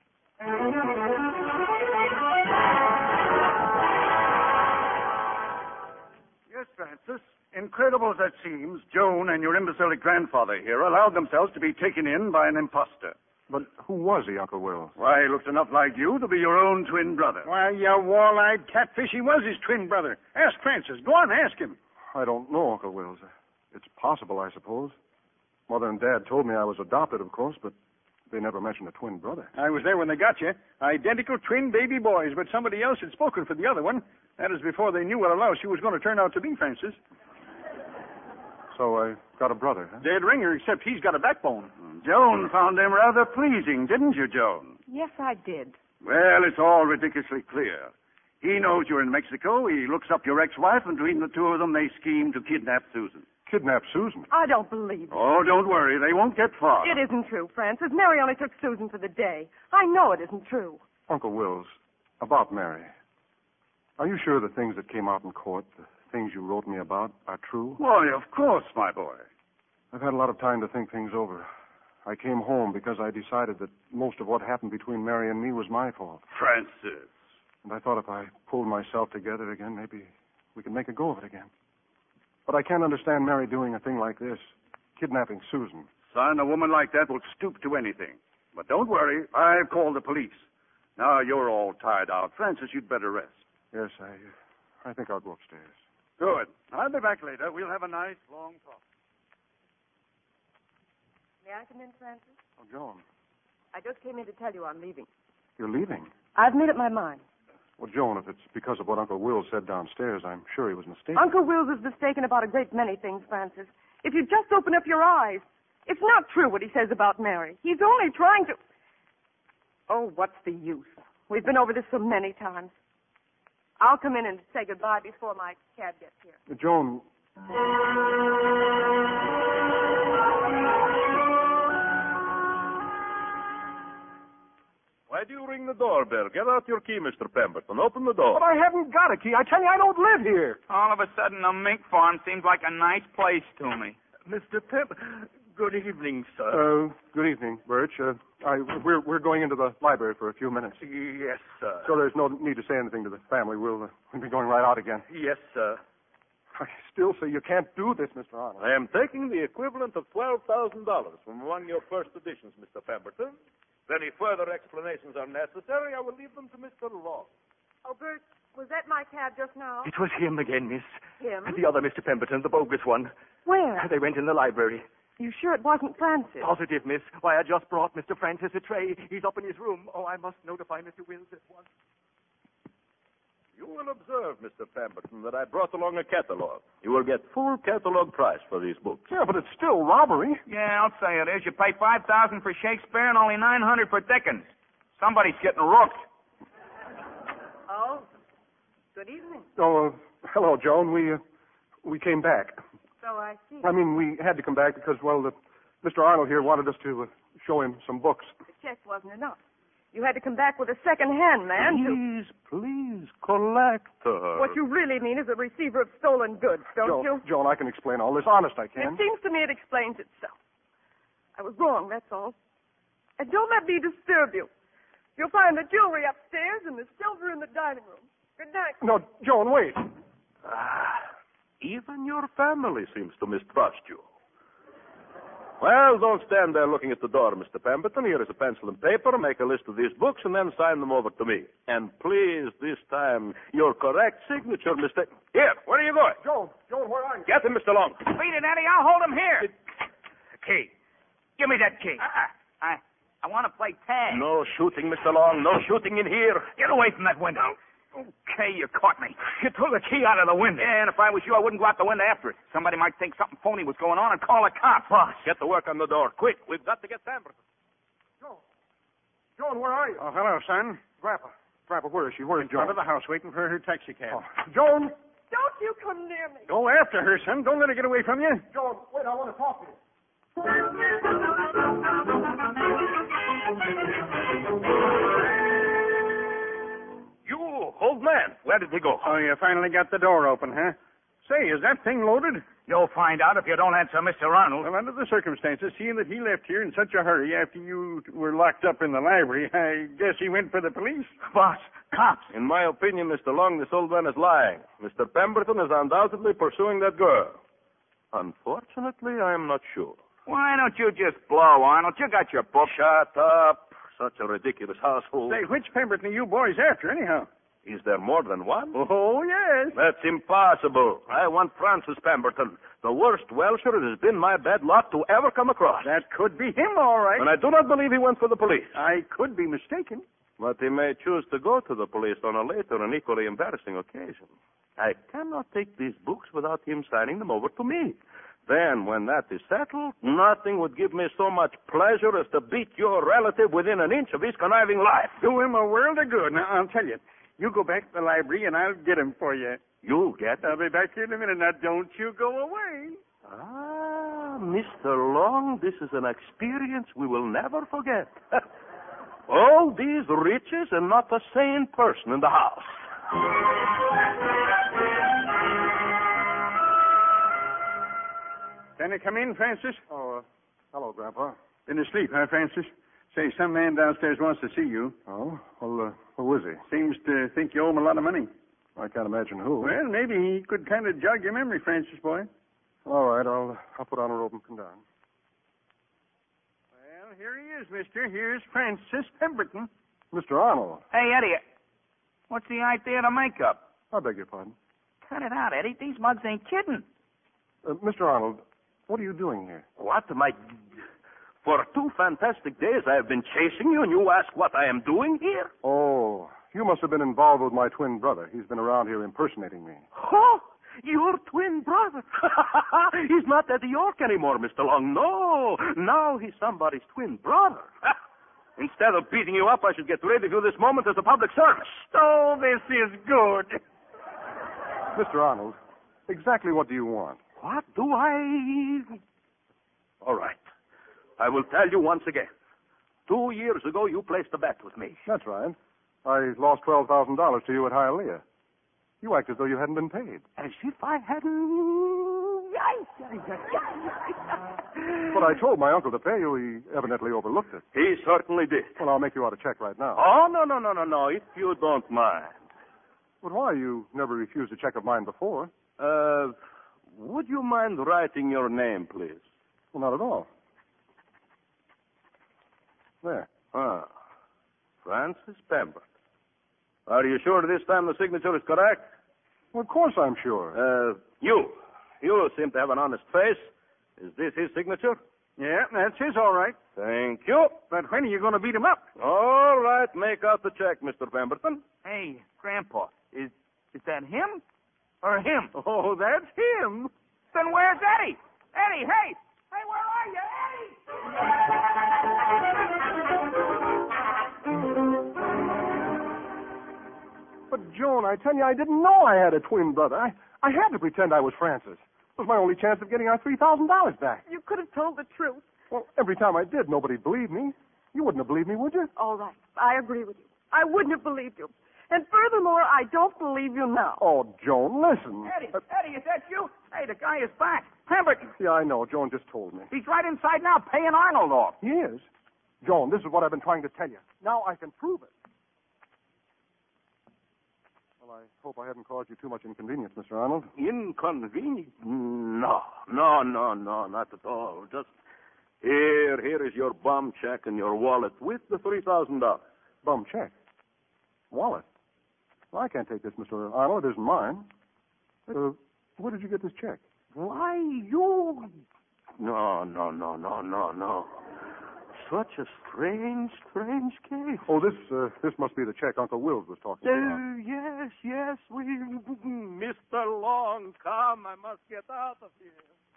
K: Yes, Francis. Incredible as that seems, Joan and your imbecilic grandfather here allowed themselves to be taken in by an imposter.
A: But who was he, Uncle Will?
K: Why, he looks enough like you to be your own twin brother.
G: Why, you wall-eyed catfish, he was his twin brother. Ask Francis. Go on, ask him.
A: I don't know, Uncle Wills. It's possible, I suppose. Mother and Dad told me I was adopted, of course, but they never mentioned a twin brother.
G: I was there when they got you. Identical twin baby boys, but somebody else had spoken for the other one. That is before they knew what a louse she was going to turn out to be, Francis.
A: So I got a brother, huh?
G: Dead ringer, except he's got a backbone.
K: Joan found him rather pleasing, didn't you, Joan?
F: Yes, I did.
K: Well, it's all ridiculously clear. He knows you're in Mexico. He looks up your ex-wife, and between the two of them, they scheme to kidnap Susan.
A: Kidnap Susan?
F: I don't believe it.
K: Oh, don't worry. They won't get far.
F: It isn't true, Francis. Mary only took Susan for the day. I know it isn't true.
A: Uncle Wills, about Mary. Are you sure the things that came out in court, the things you wrote me about, are true?
K: Why, of course, my boy.
A: I've had a lot of time to think things over. I came home because I decided that most of what happened between Mary and me was my fault.
K: Francis.
A: And I thought if I pulled myself together again, maybe we could make a go of it again. But I can't understand Mary doing a thing like this, kidnapping Susan.
K: Son, a woman like that will stoop to anything. But don't worry, I've called the police. Now you're all tired out. Francis, you'd better rest.
A: Yes, I, I think I'll go upstairs.
K: Good. I'll be back later. We'll have a nice, long talk.
F: May I come in, Francis?
A: Oh, Joan.
F: I just came in to tell you I'm leaving.
A: You're leaving?
F: I've made up my mind.
A: Well, Joan, if it's because of what Uncle Will said downstairs, I'm sure he was mistaken.
F: Uncle Wills is mistaken about a great many things, Francis. If you just open up your eyes, it's not true what he says about Mary. He's only trying to... Oh, what's the use? We've been over this so many times. I'll come in and say goodbye before my cab gets here.
A: Joan...
C: Why do you ring the doorbell? Get out your key, Mister Pemberton. Open the door.
G: But I haven't got a key. I tell you, I don't live here.
I: All of a sudden, a mink farm seems like a nice place to me.
C: Mister Pemberton, good evening, sir.
A: Uh, good evening, Birch. Uh, I, we're, we're going into the library for a few minutes.
C: Yes, sir.
A: So there's no need to say anything to the family. We'll, uh, we'll be going right out again.
C: Yes, sir.
A: I still say you can't do this, Mister Arnold.
C: I am taking the equivalent of twelve thousand dollars from among your first editions, Mister Pemberton. If any further explanations are necessary, I will leave them to Mister Long.
F: Oh, Bert, was that my cab just now?
N: It was him again, miss.
F: Him?
N: The other Mister Pemberton, the bogus one.
F: Where?
N: They went in the library.
F: You sure it wasn't Francis?
N: Positive, miss. Why, I just brought Mister Francis a tray. He's up in his room. Oh, I must notify Mister Wills at once.
C: You will observe, Mister Pemberton, that I brought along a catalog. You will get full catalog price for these books.
A: Yeah, but it's still robbery.
I: Yeah, I'll say it is. You pay five thousand for Shakespeare and only nine hundred for Dickens. Somebody's getting rooked.
F: Oh, good evening.
A: Oh, uh, hello, Joan. We, uh, we came back.
F: So I see.
A: I mean, we had to come back because, well, the, Mister Arnold here wanted us to uh, show him some books.
F: The check wasn't enough. You had to come back with a second-hand man
C: Please, please, collector.
F: to... What you really mean is a receiver of stolen goods, don't
A: Joan,
F: you?
A: Joan, I can explain all this. Honest, I can.
F: It seems to me it explains itself. I was wrong, that's all. And don't let me disturb you. You'll find the jewelry upstairs and the silver in the dining room. Good night.
A: No, Joan, wait.
C: Ah, even your family seems to mistrust you. Well, don't stand there looking at the door, Mister Pemberton. Here is a pencil and paper. Make a list of these books and then sign them over to me. And please, this time, your correct signature, Mister Here, where are you going?
M: Joan, Joan, where are you?
C: Get him, Mister Long.
D: Beat it, Eddie. I'll hold him here. Key. Give me that key.
I: Uh-uh. I, I want to play tag.
C: No shooting, Mister Long. No shooting in here.
D: Get away from that window.
I: Okay, you caught me.
D: You threw the key out of the window.
I: Yeah, and if I was you, I wouldn't go out the window after it. Somebody might think something phony was going on and call the cops.
D: Boss.
C: Get to work on the door. Quick. We've got to get Pemberton.
M: Joan, where are you?
G: Oh, hello, son.
M: Grandpa. Grandpa, where is she? Where is
G: Out
M: Joan?
G: of the house waiting for her taxi cab.
M: Oh. Joan!
F: Don't you come near me.
G: Go after her, son. Don't let her get away from you.
M: Joan, wait, I want to talk to you.
C: You, old man. Where did he go?
G: Oh, you finally got the door open, huh? Say, is that thing loaded?
D: You'll find out if you don't answer Mister Ronald.
G: Well, under the circumstances, seeing that he left here in such a hurry after you were locked up in the library, I guess he went for the police.
D: Boss, cops.
C: In my opinion, Mister Long, this old man is lying. Mister Pemberton is undoubtedly pursuing that girl. Unfortunately, I am not sure.
I: Why don't you just blow, Arnold? You got your book.
C: Shut up. Such a ridiculous household.
G: Say, which Pemberton are you boys after, anyhow?
C: Is there more than one?
G: Oh, yes.
C: That's impossible. I want Francis Pemberton, the worst Welsher it has been my bad luck to ever come across.
G: That could be him, all right.
C: And I do not believe he went for the police.
G: I could be mistaken.
C: But he may choose to go to the police on a later and equally embarrassing occasion. I cannot take these books without him signing them over to me. Then, when that is settled, nothing would give me so much pleasure as to beat your relative within an inch of his conniving life.
G: Do him a world of good. Now, I'll tell you. You go back to the library, and I'll get him for you.
C: You'll get
G: I'll be back here in a minute. Now, don't you go away.
C: Ah, Mister Long, this is an experience we will never forget. All these riches and not a sane person in the house.
G: Can I come in, Francis?
M: Oh, uh, hello, Grandpa.
G: Been asleep, huh, Francis? Say, some man downstairs wants to see you.
M: Oh? Well, uh, who is he?
G: Seems to think you owe him a lot of money.
M: I can't imagine who.
G: Well, maybe he could kind of jog your memory, Francis, boy.
M: All right, I'll, I'll put on a robe and come down.
G: Well, here he is, mister. Here's Francis Pemberton.
M: Mister Arnold.
I: Hey, Eddie, what's the idea of the makeup?
M: I beg your pardon.
I: Cut it out, Eddie. These mugs ain't kidding.
M: Uh, Mister Arnold, what are you doing here?
C: What am I... For two fantastic days I have been chasing you, and you ask what I am doing here?
M: Oh, you must have been involved with my twin brother. He's been around here impersonating me.
C: Oh, your twin brother. He's not at the York anymore, Mister Long. No, now he's somebody's twin brother. Instead of beating you up, I should get rid of you this moment as a public service.
G: Oh, this is good.
M: Mister Arnold, exactly what do you want?
C: What do I... All right. I will tell you once again. Two years ago, you placed a bet with me.
M: That's right. I lost twelve thousand dollars to you at Hialeah. You act as though you hadn't been paid.
C: As if I hadn't...
M: But I told my uncle to pay you. He evidently overlooked it.
C: He certainly did.
M: Well, I'll make you out a check right now.
C: Oh, no, no, no, no, no, if you don't mind.
M: But why? You never refused a check of mine before.
C: Uh, would you mind writing your name, please?
M: Well, not at all. There.
C: Ah, Francis Pemberton. Are you sure this time the signature is correct?
M: Well, of course I'm sure.
C: Uh, you. You seem to have an honest face. Is this his signature?
G: Yeah, that's his, all right.
C: Thank you.
G: But when are you going to beat him up?
C: All right, make out the check, Mister Pemberton.
I: Hey, Grandpa, is is that him or him?
G: Oh, that's him.
I: Then where's Eddie? Eddie, hey! Hey, where are you, Eddie?
M: But, Joan, I tell you, I didn't know I had a twin brother. I, I had to pretend I was Francis. It was my only chance of getting our three thousand dollars back.
F: You could have told the truth.
M: Well, every time I did, nobody believed me. You wouldn't have believed me, would you?
F: All right. I agree with you. I wouldn't have believed you. And furthermore, I don't believe you now.
M: Oh, Joan, listen.
I: Eddie, uh, Eddie, is that you? Hey, the guy is back. Pemberton.
M: Yeah, I know. Joan just told me.
I: He's right inside now, paying Arnold off.
M: He is? Joan, this is what I've been trying to tell you. Now I can prove it. Well, I hope I haven't caused you too much inconvenience, Mister Arnold.
C: Inconvenience? No, no, no, no, not at all. Just, Here, here is your bum check and your wallet with the three thousand dollars.
M: Bum check? Wallet? Well, I can't take this, Mister Arnold. It isn't mine. Uh, where did you get this check?
C: Why, you... No, no, no, no, no, no. Such a strange, strange case.
M: Oh, this uh, this must be the check Uncle Wills was talking
C: Uh,
M: about.
C: yes, yes, we... Mister Long, come, I must get out of here.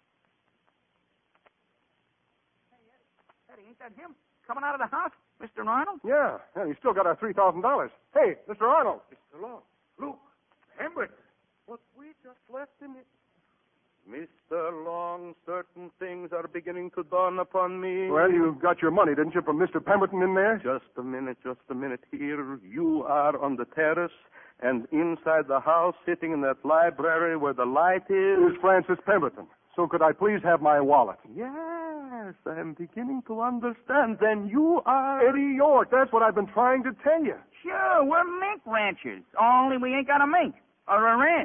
I: Eddie, ain't that him? Coming out of the house? Mister Arnold?
M: Yeah, and he's still got our three thousand dollars. Hey, Mister Arnold.
C: Mister Long, look, Pembroke. What we just left in it. Mister Long, certain things are beginning to dawn upon me.
M: Well, you got your money, didn't you, from Mister Pemberton in there?
C: Just a minute, just a minute. Here you are on the terrace, and inside the house, sitting in that library where the light is...
M: Is Francis Pemberton. So could I please have my wallet?
C: Yes, I'm beginning to understand. Then you are...
M: Eddie York. That's what I've been trying to tell you.
I: Sure, we're mink ranchers. Only we ain't got a mink. Or a ranch.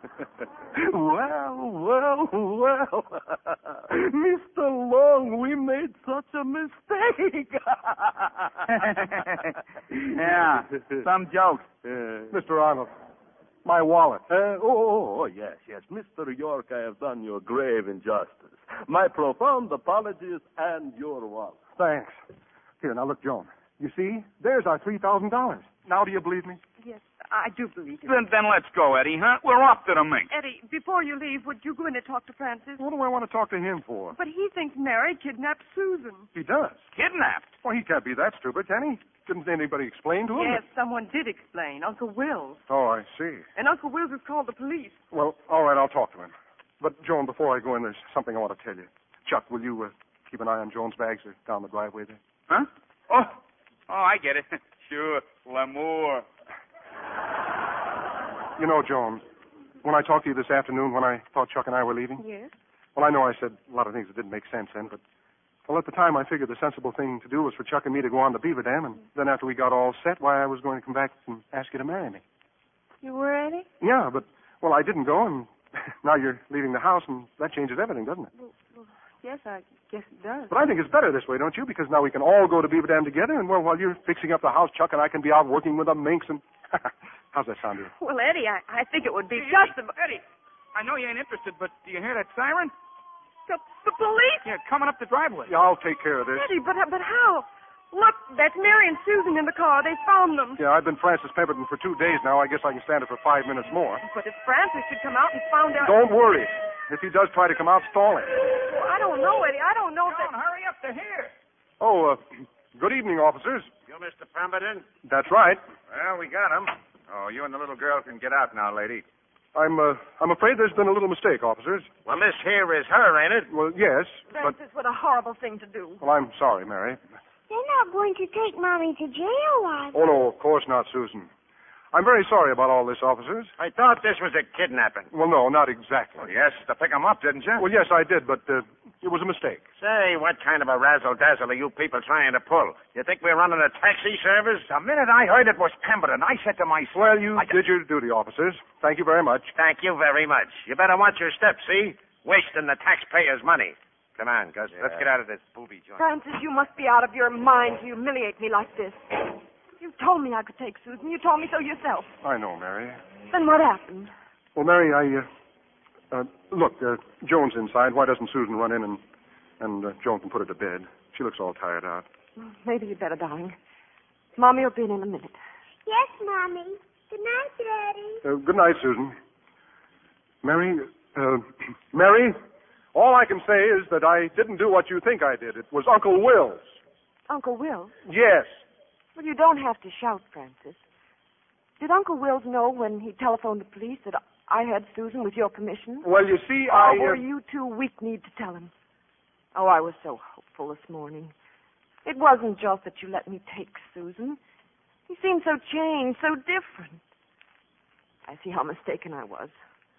C: Well, well, well. Mister Long, we made such a mistake.
I: Yeah, some jokes.
C: Uh,
M: Mister Arnold, my wallet.
C: Uh, oh, oh, oh, yes, yes. Mister York, I have done you a grave injustice. My profound apologies and your wallet.
M: Thanks. Here, now look, Joan. You see? There's our three thousand dollars. Now do you believe me?
F: Yes, I do believe you.
I: Then, then let's go, Eddie, huh? We're off to the mink.
F: Eddie, before you leave, would you go in and talk to Francis?
M: What do I want to talk to him for?
F: But he thinks Mary kidnapped Susan.
M: He does.
I: Kidnapped?
M: Well, he can't be that stupid, can he? Didn't anybody explain to him?
F: Yes, someone did explain. Uncle Wills.
M: Oh, I see.
F: And Uncle Wills has called the police.
M: Well, all right, I'll talk to him. But, Joan, before I go in, there's something I want to tell you. Chuck, will you uh, keep an eye on Joan's bags? They're down the driveway there.
I: Huh? Oh, oh, I get it. Sure, l'amour.
M: You know, Joan, when I talked to you this afternoon when I thought Chuck and I were leaving,
F: Yes?
M: well, I know I said a lot of things that didn't make sense then, but, well, at the time I figured the sensible thing to do was for Chuck and me to go on to Beaver Dam, and then after we got all set, why, I was going to come back and ask you to marry me.
F: You were, Eddie?
M: Yeah, but, well, I didn't go, and now you're leaving the house, and that changes everything, doesn't it?
F: Well, well, yes, I guess it does.
M: But I think it's better this way, don't you? Because now we can all go to Beaver Dam together, and, well, while you're fixing up the house, Chuck and I can be out working with the minks, and... How's that sound to you?
F: Well, Eddie, I, I think it would be
I: Eddie,
F: just...
I: Eddie, Eddie, I know you ain't interested, but do you hear that siren?
F: The, the police?
I: Yeah, coming up the driveway.
M: Yeah, I'll take care of this.
F: Eddie, but, but how? Look, that's Mary and Susan in the car. They found them.
M: Yeah, I've been Francis Pemberton for two days now. I guess I can stand it for five minutes more.
F: But if Francis should come out and found out...
M: Don't worry. If he does try to come out, stall him.
F: Well, I don't know, Eddie. I don't know
I: John,
F: that...
I: hurry up to here.
M: Oh, uh, good evening, officers.
E: You, Mister Pemberton?
M: That's right.
E: Well, we got him. Oh, you and the little girl can get out now, lady.
M: I'm, uh, I'm afraid there's been a little mistake, officers.
E: Well, this here is her, ain't it?
M: Well, yes, but...
F: Francis, what a horrible thing to do.
M: Well, I'm sorry, Mary.
H: They're not going to take Mommy to jail, are they?
M: Oh, no, of course not, Susan. I'm very sorry about all this, officers.
E: I thought this was a kidnapping.
M: Well, no, not exactly.
E: Well, yes, to pick him up, didn't you?
M: Well, yes, I did, but uh, it was a mistake.
E: Say, what kind of a razzle-dazzle are you people trying to pull? You think we're running a taxi service? The minute I heard it was Pemberton, I said to myself...
M: Well, you
E: I
M: did your duty, officers. Thank you very much.
E: Thank you very much. You better watch your steps, see? Wasting the taxpayers' money. Come on, Gus. Yeah. Let's get out of this booby joint.
F: Francis, you must be out of your mind to humiliate me like this. You told me I could take Susan. You told me so yourself.
M: I know, Mary.
F: Then what happened?
M: Well, Mary, I, uh, uh, look, uh, Joan's inside. Why doesn't Susan run in and, and uh, Joan can put her to bed? She looks all tired out.
F: Maybe you'd better, darling. Mommy will be in in a minute.
H: Yes, Mommy. Good night, Daddy.
M: Uh, good night, Susan. Mary, uh, Mary, all I can say is that I didn't do what you think I did. It was Uncle Will's.
F: Uncle Will?
M: Yes.
F: Well, you don't have to shout, Francis. Did Uncle Wills know when he telephoned the police that I had Susan with your permission?
M: Well, you see,
F: or
M: I...
F: Or were
M: uh...
F: you too weak-kneed to tell him? Oh, I was so hopeful this morning. It wasn't just that you let me take Susan. You seemed so changed, so different. I see how mistaken I was.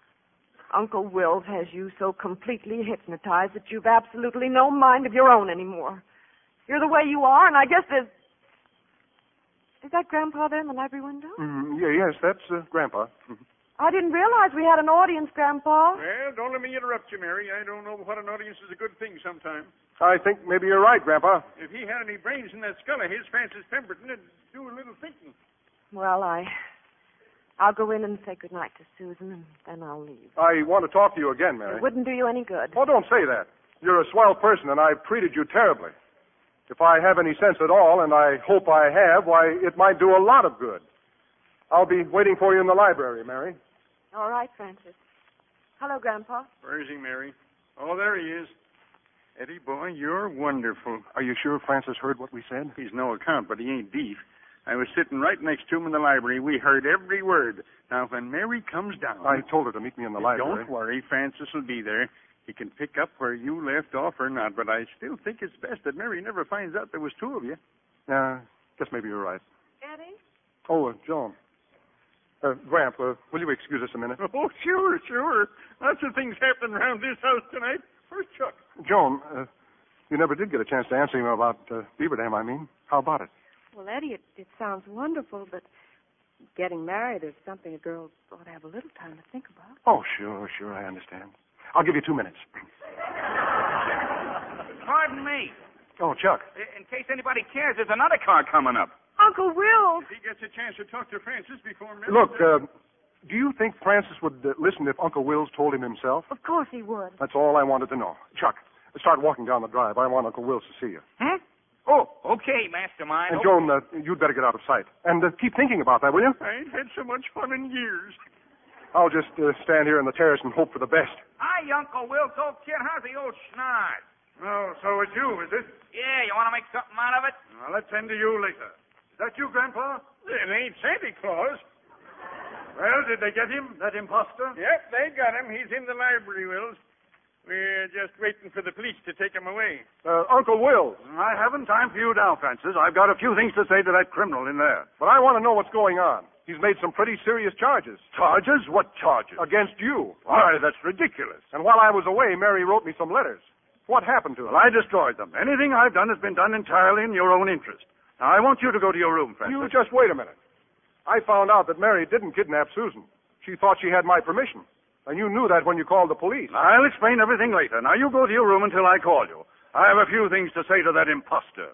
F: Uncle Wills has you so completely hypnotized that you've absolutely no mind of your own anymore. You're the way you are, and I guess there's... Is that Grandpa there in the library window?
M: Mm, yeah, yes, that's uh, Grandpa. Mm-hmm.
F: I didn't realize we had an audience, Grandpa.
G: Well, don't let me interrupt you, Mary. I don't know what an audience is a good thing sometimes.
M: I think maybe you're right, Grandpa.
G: If he had any brains in that skull of his, Francis Pemberton, would do a little thinking.
F: Well, I... I'll go in and say goodnight to Susan, and then I'll leave.
M: I want to talk to you again, Mary.
F: It wouldn't do you any good.
M: Oh, don't say that. You're a swell person, and I've treated you terribly. If I have any sense at all, and I hope I have, why, it might do a lot of good. I'll be waiting for you in the library, Mary.
F: All right, Francis. Hello, Grandpa.
G: Where is he, Mary? Oh, there he is. Eddie, boy, you're wonderful.
M: Are you sure Francis heard what we said?
G: He's no account, but he ain't deaf. I was sitting right next to him in the library. We heard every word. Now, when Mary comes down...
M: I told her to meet me in the library.
G: Don't worry. Francis will be there. He can pick up where you left off or not, but I still think it's best that Mary never finds out there was two of you.
M: Yeah, guess maybe you're right.
F: Eddie?
M: Oh, uh, Joan. Uh, Gramp, uh, will you excuse us a minute?
G: Oh, sure, sure. Lots of things happening around this house tonight. Where's Chuck?
M: Joan, uh, you never did get a chance to answer him about uh, Beaver Dam, I mean. How about it?
F: Well, Eddie, it, it sounds wonderful, but getting married is something a girl ought to have a little time to think about.
M: Oh, sure, sure, I understand. I'll give you two minutes.
I: Pardon me.
M: Oh, Chuck.
I: In case anybody cares, there's another car coming up.
F: Uncle Will.
G: If he gets a chance to talk to Francis before Mary...
M: Look, uh, do you think Francis would uh, listen if Uncle Wills told him himself?
F: Of course he would.
M: That's all I wanted to know. Chuck, start walking down the drive. I want Uncle Wills to see you.
I: Hmm? Oh, okay, Mastermind.
M: And, Joan, uh, you'd better get out of sight. And uh, keep thinking about that, will you?
G: I ain't had so much fun in years.
M: I'll just uh, stand here in the terrace and hope for the best.
I: Hi, Uncle Wills. Old kid, how's the old schnoz?
G: Oh, so it's you, is it?
I: Yeah, you want to make something out of it?
G: Well, let's send to you later. Is that you, Grandpa? It ain't Santa Claus. Well, did they get him, that imposter? Yep, they got him. He's in the library, Wills. We're just waiting for the police to take him away.
M: Uh, Uncle Wills.
K: I haven't time for you now, Francis. I've got a few things to say to that criminal in there.
M: But I want to know what's going on. He's made some pretty serious charges.
K: Charges? What charges?
M: Against you.
K: Why, that's ridiculous.
M: And while I was away, Mary wrote me some letters. What happened to them?
K: Well, I destroyed them. Anything I've done has been done entirely in your own interest. Now, I want you to go to your room, Francis.
M: You just wait a minute. I found out that Mary didn't kidnap Susan. She thought she had my permission. And you knew that when you called the police.
K: I'll explain everything later. Now, you go to your room until I call you. I have a few things to say to that imposter.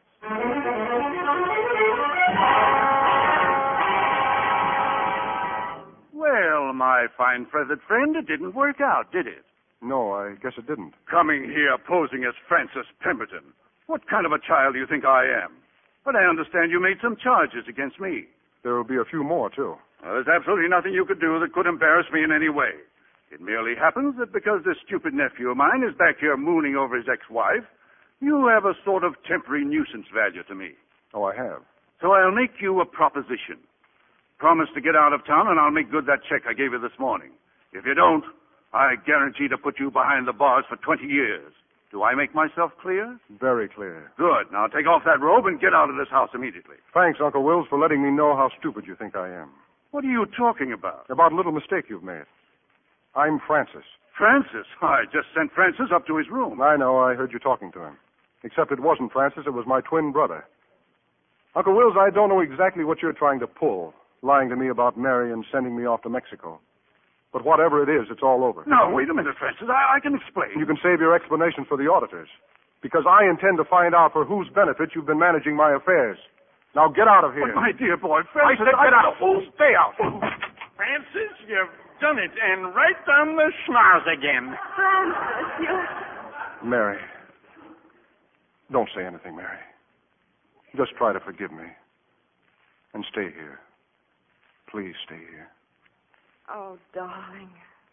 K: Well, my fine feathered friend, it didn't work out, did it?
M: No, I guess it didn't.
K: Coming here posing as Francis Pemberton. What kind of a child do you think I am? But I understand you made some charges against me.
M: There will be a few more, too.
K: Well, there's absolutely nothing you could do that could embarrass me in any way. It merely happens that because this stupid nephew of mine is back here mooning over his ex-wife, you have a sort of temporary nuisance value to me.
M: Oh, I have.
K: So I'll make you a proposition. Promise to get out of town, and I'll make good that check I gave you this morning. If you don't, I guarantee to put you behind the bars for twenty years. Do I make myself clear?
M: Very clear.
K: Good. Now take off that robe and get out of this house immediately.
M: Thanks, Uncle Wills, for letting me know how stupid you think I am.
K: What are you talking about?
M: About a little mistake you've made. I'm Francis.
K: Francis? I just sent Francis up to his room.
M: I know. I heard you talking to him. Except it wasn't Francis. It was my twin brother. Uncle Wills, I don't know exactly what you're trying to pull, lying to me about Mary and sending me off to Mexico. But whatever it is, it's all over.
K: No, wait a minute, Francis. I, I can explain.
M: You can save your explanation for the auditors. Because I intend to find out for whose benefit you've been managing my affairs. Now get out of here.
K: But my dear boy, Francis...
M: I said get out. Oh, stay out.
G: Francis, you've done it, and right down the schnoz again.
F: Francis, you...
M: Mary. Don't say anything, Mary. Just try to forgive me. And stay here. Please stay here.
F: Oh, darling.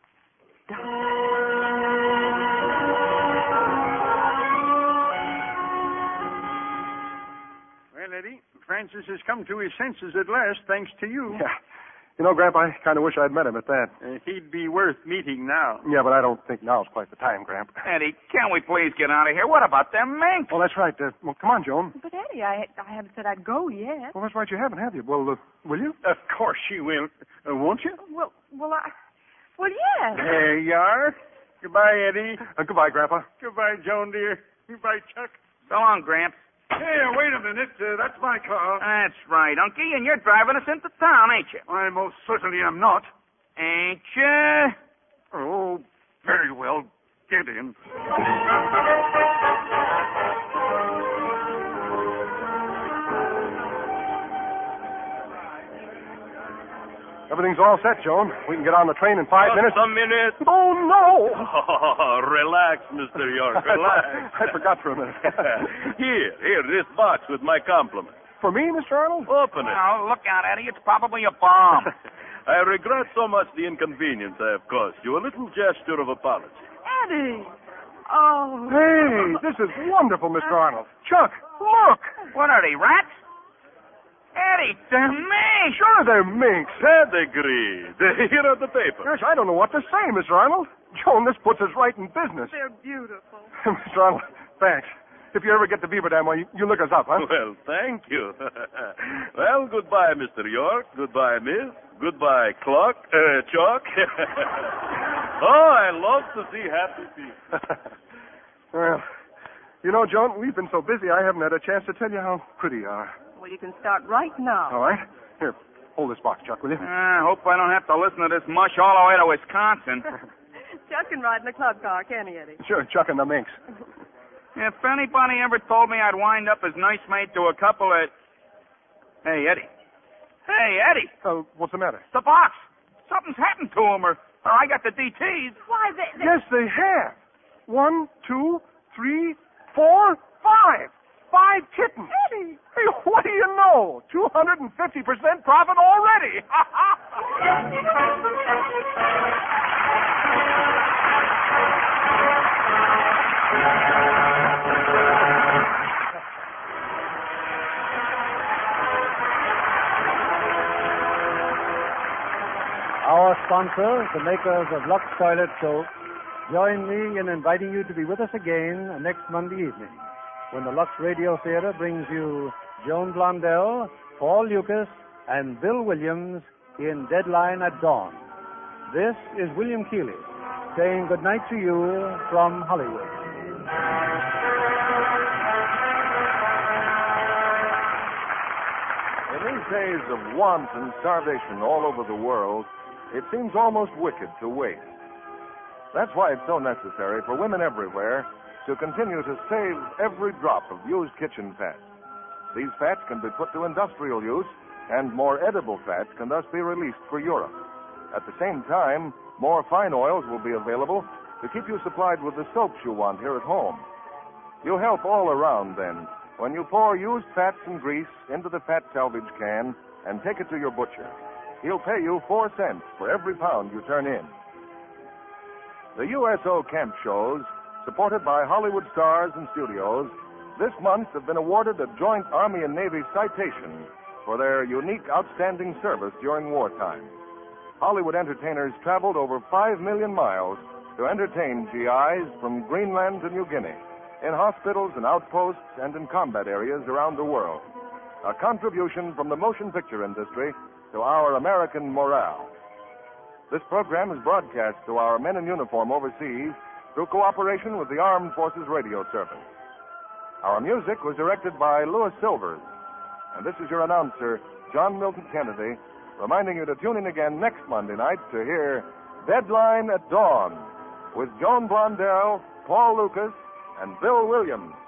G: Well, Eddie, Francis has come to his senses at last, thanks to you.
M: Yeah. You know, Gramp, I kind of wish I'd met him at that.
G: Uh, he'd be worth meeting now.
M: Yeah, but I don't think now's quite the time, Gramp.
I: Eddie, can't we please get out of here? What about them minks?
M: Well, that's right. Uh, well, come on, Joan.
F: But, Eddie, I, I haven't said I'd go yet.
M: Well, that's right. You haven't, have you? Well, uh, will you?
G: Of course she will. Uh, won't you?
F: Well, well, I... Well, yes.
G: There you are. Goodbye, Eddie.
M: Uh, goodbye, Grandpa.
G: Goodbye, Joan, dear. Goodbye, Chuck.
I: So long, Gramps.
K: Hey, wait a minute. Uh, that's my car.
I: That's right, Unky, and you're driving us into town, ain't you?
K: I most certainly am not.
I: Ain't you?
K: Oh, very well. Get in.
M: Everything's all set, Joan. We can get on the train in five
C: Just
M: minutes.
C: a minute.
M: Oh, no!
C: Oh, relax, Mister York, relax.
M: I forgot for a minute.
C: Here, here, this box with my compliments.
M: For me, Mister Arnold?
C: Open it.
I: Oh, look out, Eddie. It's probably a bomb.
C: I regret so much the inconvenience I have caused you. A little gesture of apology.
F: Eddie! Oh.
M: Hey, this is wonderful, Mister Arnold. Chuck, look!
I: What are they, rats? Eddie, they're minks.
M: Sure, they're minks.
C: Pedigree. Here are the papers.
M: Gosh, I don't know what to say, Mister Arnold. Joan, this puts us right in business.
F: They're beautiful.
M: Mister Arnold, thanks. If you ever get to Beaver Dam, well, you, you look us up, huh?
C: Well, thank you. Well, goodbye, Mister York. Goodbye, Miss. Goodbye, Clock. Uh, Chalk. Oh, I love to see happy people.
M: Well, you know, Joan, we've been so busy I haven't had a chance to tell you how pretty you are.
F: Well, you can start right now.
M: All right. Here, hold this box, Chuck, will you?
I: I uh, hope I don't have to listen to this mush all the way to Wisconsin.
F: Chuck can ride in the club car, can he, Eddie?
M: Sure, Chuck and the minks.
I: If anybody ever told me I'd wind up as nice mate to a couple of... Hey, Eddie. Hey, Eddie.
M: Oh, what's the matter?
I: The box. Something's happened to him, or, or I got the D Ts.
F: Why, they... they...
M: Yes, they have. One, two, three, four, five. Five kittens.
F: Eddie.
M: Hey, what do you know? two hundred fifty percent profit already.
B: Our sponsors, the makers of Lux Toilet Soap, join me in inviting you to be with us again next Monday evening, when the Lux Radio Theater brings you Joan Blondell, Paul Lucas, and Bill Williams in Deadline at Dawn. This is William Keeley saying good night to you from Hollywood.
A: In these days of want and starvation all over the world, it seems almost wicked to waste. That's why it's so necessary for women everywhere to continue to save every drop of used kitchen fat. These fats can be put to industrial use, and more edible fats can thus be released for Europe. At the same time, more fine oils will be available to keep you supplied with the soaps you want here at home. You help all around, then, when you pour used fats and grease into the fat salvage can and take it to your butcher. He'll pay you four cents for every pound you turn in. The U S O Camp Shows, supported by Hollywood Stars and Studios, this month have been awarded a Joint Army and Navy citation for their unique, outstanding service during wartime. Hollywood entertainers traveled over five million miles to entertain G Is from Greenland to New Guinea, in hospitals and outposts and in combat areas around the world. A contribution from the motion picture industry to our American morale. This program is broadcast to our men in uniform overseas through cooperation with the Armed Forces Radio Service. Our music was directed by Louis Silvers. And this is your announcer, John Milton Kennedy, reminding you to tune in again next Monday night to hear Deadline at Dawn with Joan Blondell, Paul Lucas, and Bill Williams.